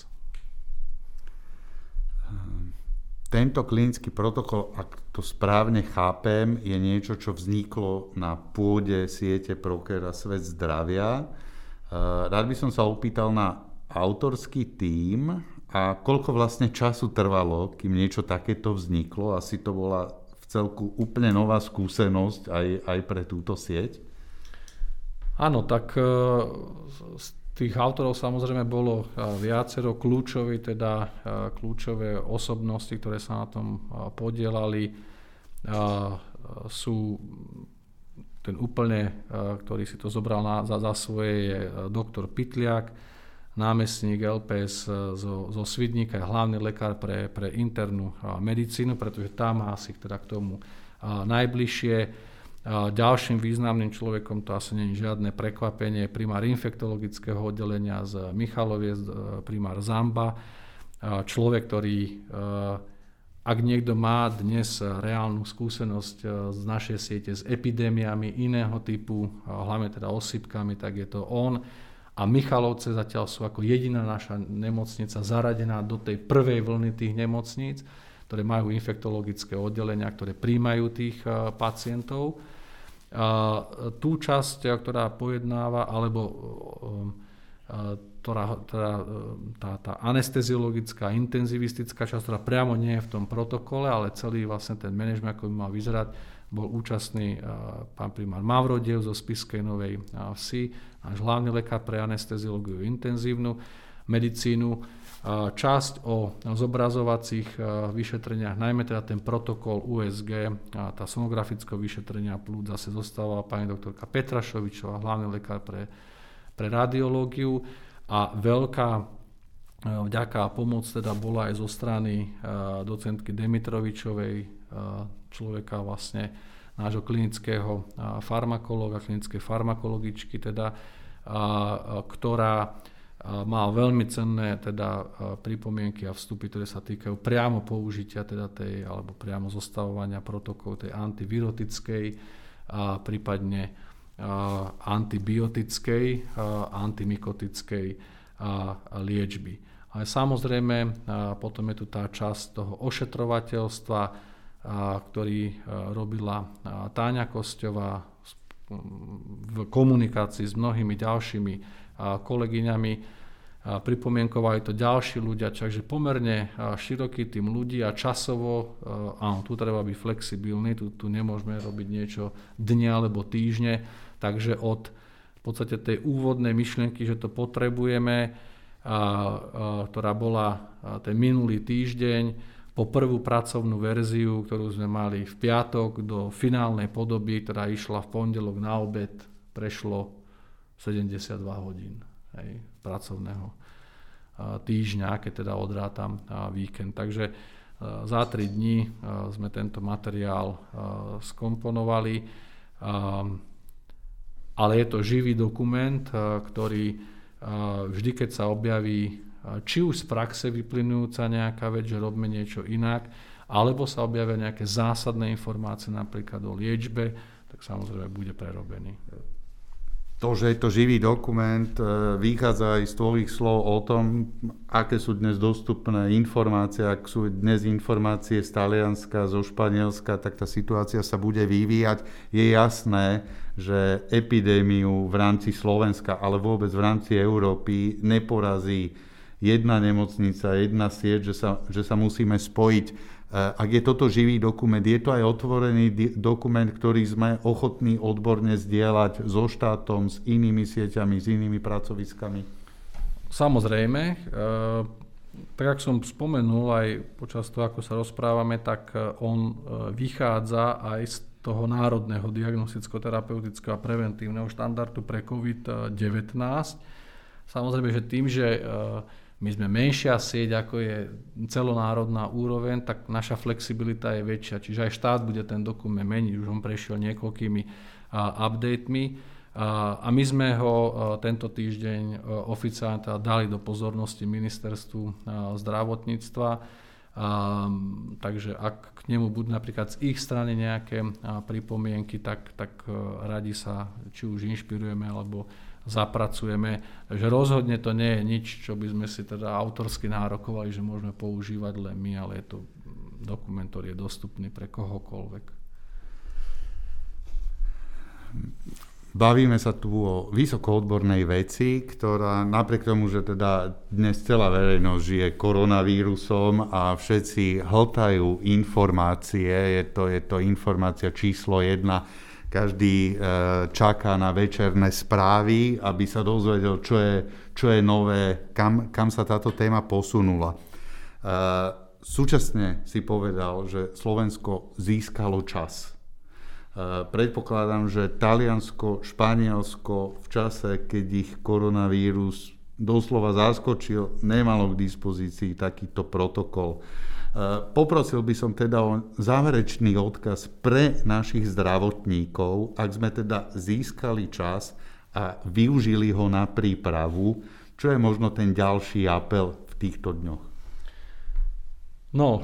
Tento klinický protokol, ak to správne chápem, je niečo, čo vzniklo na pôde siete Prokera Svet zdravia. Rád by som sa opýtal na autorský tím a koľko vlastne času trvalo, kým niečo takéto vzniklo. Asi to bola v celku úplne nová skúsenosť aj pre túto sieť. Áno, tak z tých autorov samozrejme bolo viacero kľúčové osobnosti, ktoré sa na tom podielali. Sú ten úplne, ktorý si to zobral za svoje, je doktor Pytliak, námestník LPS zo Svidníka, hlavný lekár pre internú medicínu, pretože tam má asi teda k tomu najbližšie. Ďalším významným človekom, to asi nie je žiadne prekvapenie, primár infektologického oddelenia z Michaloviec, primár Zamba, človek, ktorý, ak niekto má dnes reálnu skúsenosť z našej siete s epidémiami iného typu, hlavne teda osýpkami, tak je to on. A Michalovce zatiaľ sú ako jediná naša nemocnica zaradená do tej prvej vlny tých nemocníc, ktoré majú infektologické oddelenia, ktoré príjmajú tých pacientov. Tú časť, ktorá pojednáva, alebo tá anesteziologická, intenzivistická časť, ktorá priamo nie je v tom protokole, ale celý vlastne ten manažment, ako by mal vyzerať, bol účastný pán primár Mavrodiev zo Spišskej Novej Vsi, náš hlavný lekár pre anesteziológiu intenzívnu medicínu. Časť o zobrazovacích vyšetreniach, najmä teda ten protokol USG, tá sonografické vyšetrenia plúc zase zostávala pani doktorka Petrašovičová, hlavný lekár pre radiológiu, a veľká vďaka a pomoc teda bola aj zo strany docentky Dimitrovičovej, človeka vlastne nášho klinického farmakológa, klinickej farmakologičky teda, ktorá má veľmi cenné teda pripomienky a vstupy, ktoré sa týkajú priamo použitia teda tej, alebo priamo zostavovania protokolu tej antivirotickej a prípadne antibiotickej, antimykotickej liečby. Ale samozrejme potom je tu tá časť toho ošetrovateľstva, ktorý robila Táňa Kosťová v komunikácii s mnohými ďalšími kolegyňami. Pripomienkovali to ďalší ľudia, takže pomerne široký tým ľudí a časovo, áno, tu treba byť flexibilný, tu nemôžeme robiť niečo dne alebo týždne, takže od v podstate tej úvodnej myšlienky, že to potrebujeme, ktorá bola ten minulý týždeň, po prvú pracovnú verziu, ktorú sme mali v piatok, do finálnej podoby, ktorá išla v pondelok na obed, prešlo 72 hodín pracovného týždňa, keď teda odrátam víkend. Takže za 3 dní sme tento materiál skomponovali, ale je to živý dokument, ktorý vždy, keď sa objaví či už z praxe vyplynujúca nejaká vec, že robíme niečo inak, alebo sa objavia nejaké zásadné informácie napríklad o liečbe, tak samozrejme bude prerobený. To, že je to živý dokument, vychádza aj z tvojich slov o tom, aké sú dnes dostupné informácie. Ak sú dnes informácie z Talianska, zo Španielska, tak tá situácia sa bude vyvíjať. Je jasné, že epidémiu v rámci Slovenska, ale vôbec v rámci Európy neporazí jedna nemocnica, jedna sieť, že sa musíme spojiť. Ak je toto živý dokument, je to aj otvorený dokument, ktorý sme ochotní odborne zdieľať so štátom, s inými sieťami, s inými pracoviskami? Samozrejme. Tak, ako som spomenul aj počas toho, ako sa rozprávame, tak on vychádza aj z toho národného diagnosticko-terapeutického a preventívneho štandardu pre COVID-19. Samozrejme, že tým, že my sme menšia sieť, ako je celonárodná úroveň, tak naša flexibilita je väčšia. Čiže aj štát bude ten dokument meniť, už on prešiel niekoľkými updatemi. A my sme ho tento týždeň oficiálne teda dali do pozornosti ministerstvu zdravotníctva. Takže ak k nemu budú napríklad z ich strany nejaké pripomienky, tak radi sa či už inšpirujeme, alebo zapracujeme. Takže rozhodne to nie je nič, čo by sme si teda autorsky nárokovali, že môžeme používať len my, ale je to dokument, ktorý je dostupný pre kohokoľvek. Bavíme sa tu o vysokoodbornej veci, ktorá napriek tomu, že teda dnes celá verejnosť žije koronavírusom a všetci hltajú informácie, je to informácia číslo 1, každý čaká na večerné správy, aby sa dozvedel, čo je nové, kam sa táto téma posunula. Súčasne si povedal, že Slovensko získalo čas. Predpokladám, že Taliansko, Španielsko v čase, keď ich koronavírus doslova zaskočil, nemalo k dispozícii takýto protokol. Poprosil by som teda o záverečný odkaz pre našich zdravotníkov, ak sme teda získali čas a využili ho na prípravu, čo je možno ten ďalší apel v týchto dňoch? No,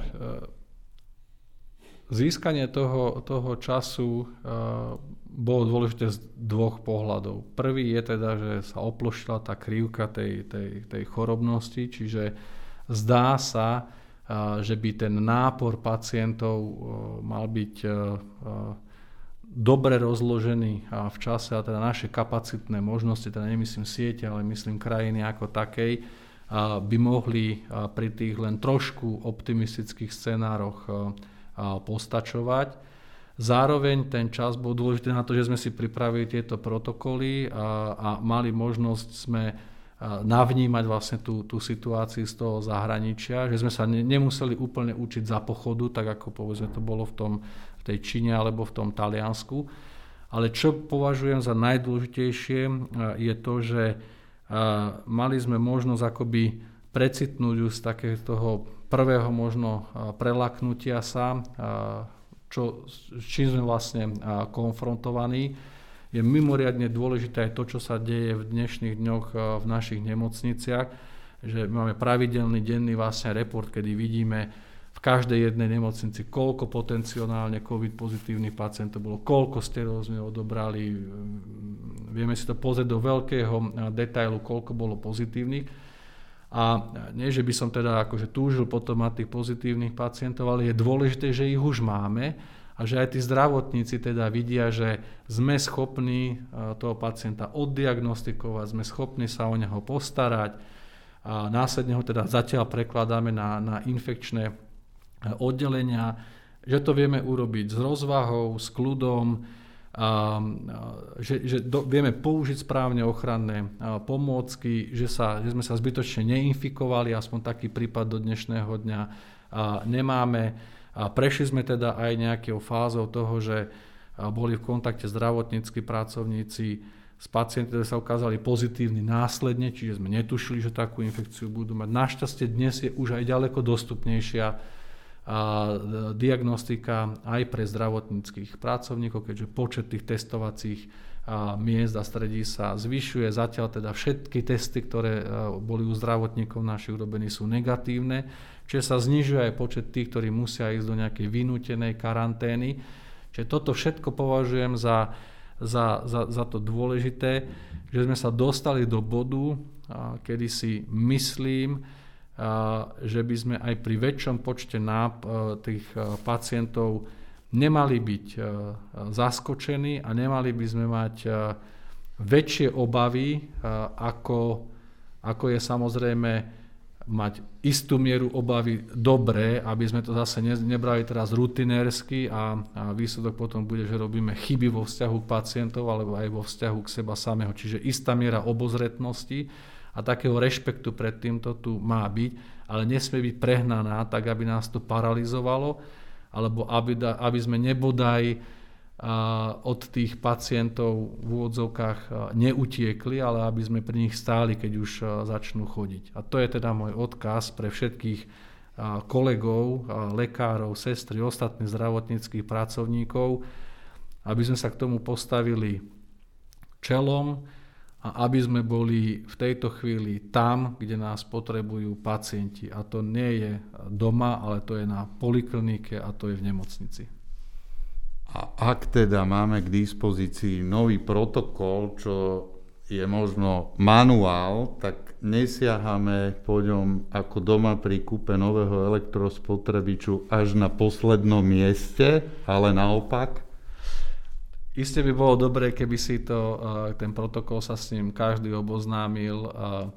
získanie toho času bolo dôležité z dvoch pohľadov. Prvý je teda, že sa oplošila tá krivka tej chorobnosti, čiže zdá sa, že by ten nápor pacientov mal byť dobre rozložený v čase, a teda naše kapacitné možnosti, teda nemyslím siete, ale myslím krajiny ako takej, by mohli pri tých len trošku optimistických scenároch postačovať. Zároveň ten čas bol dôležitý na to, že sme si pripravili tieto protokoly a mali možnosť sme navnímať vlastne tú situáciu z toho zahraničia, že sme sa nemuseli úplne učiť za pochodu, tak ako povedzme to bolo v tej Číne alebo v tom Taliansku. Ale čo považujem za najdôležitejšie je to, že mali sme možnosť akoby precitnúť už z takého toho prvého možno prelaknutia sa, s čím sme vlastne konfrontovaní. Je mimoriadne dôležité aj to, čo sa deje v dnešných dňoch v našich nemocniciach, že máme pravidelný denný vlastne report, kedy vidíme v každej jednej nemocnici, koľko potenciálne COVID pozitívnych pacientov bolo, koľko steroz sme odobrali. Vieme si to pozrieť do veľkého detailu, koľko bolo pozitívnych. A nie, že by som teda akože túžil potom mať tých pozitívnych pacientov, ale je dôležité, že ich už máme a že aj tí zdravotníci teda vidia, že sme schopní toho pacienta oddiagnostikovať, sme schopní sa o neho postarať a následne ho teda zatiaľ prekladáme na infekčné oddelenia, že to vieme urobiť s rozvahou, s kľudom, že vieme použiť správne ochranné pomôcky, že sme sa zbytočne neinfikovali, aspoň taký prípad do dnešného dňa nemáme. Prešli sme teda aj nejakou fázou toho, že boli v kontakte zdravotníckí pracovníci s pacientami, ktorí sa ukázali pozitívni následne, čiže sme netušili, že takú infekciu budú mať. Našťastie dnes je už aj ďaleko dostupnejšia diagnostika aj pre zdravotníckych pracovníkov, keďže počet tých testovacích miest a stredí sa zvyšuje. Zatiaľ teda všetky testy, ktoré boli u zdravotníkov našich urobení, sú negatívne, čiže sa znižuje aj počet tých, ktorí musia ísť do nejakej vynútenej karantény. Čiže toto všetko považujem za to dôležité, že sme sa dostali do bodu, kedy si myslím, že by sme aj pri väčšom počte tých pacientov nemali byť zaskočení a nemali by sme mať väčšie obavy, ako je samozrejme mať istú mieru obavy dobré, aby sme to zase nebrali teraz rutinérsky a výsledok potom bude, že robíme chyby vo vzťahu k pacientov alebo aj vo vzťahu k seba samého. Čiže istá miera obozretnosti a takého rešpektu pred týmto tu má byť, ale nesmie byť prehnaná, tak aby nás to paralizovalo, alebo aby sme nebodaj od tých pacientov v úvodzovkách neutiekli, ale aby sme pri nich stáli, keď už začnú chodiť. A to je teda môj odkaz pre všetkých kolegov, lekárov, sestry, ostatných zdravotníckych pracovníkov, aby sme sa k tomu postavili čelom, a aby sme boli v tejto chvíli tam, kde nás potrebujú pacienti. A to nie je doma, ale to je na poliklinike a to je v nemocnici. A ak teda máme k dispozícii nový protokol, čo je možno manuál, tak nesiahame po ňom ako doma pri kúpe nového elektrospotrebiču až na poslednom mieste, ale naopak. Isté by bolo dobré, keby si ten protokol sa s ním každý oboznámil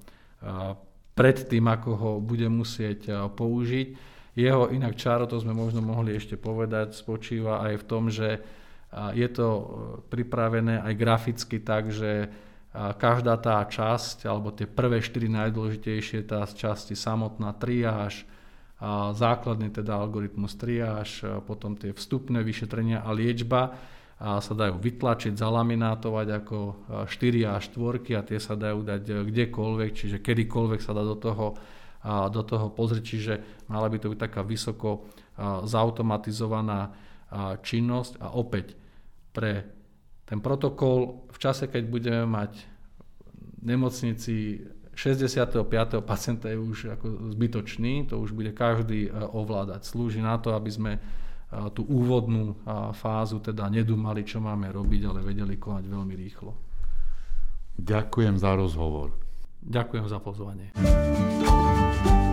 pred tým, ako ho bude musieť použiť. Jeho inak čaro, to sme možno mohli ešte povedať, spočíva aj v tom, že je to pripravené aj graficky tak, že každá tá časť, alebo tie prvé 4 najdôležitejšie tá časti, samotná triáž, základný teda algoritmus triáž, potom tie vstupné vyšetrenia a liečba, sa dajú vytlačiť, zalaminátovať ako 4 a 4 a tie sa dajú dať kdekoľvek, čiže kedykoľvek sa dá do toho pozrieť, čiže mala by to byť taká vysoko zautomatizovaná činnosť a opäť pre ten protokol v čase, keď budeme mať v nemocnici 65. pacienta je už ako zbytočný, to už bude každý ovládať. Slúži na to, aby sme tú úvodnú fázu teda nedúmali, čo máme robiť, ale vedeli konať veľmi rýchlo. Ďakujem za rozhovor. Ďakujem za pozvanie.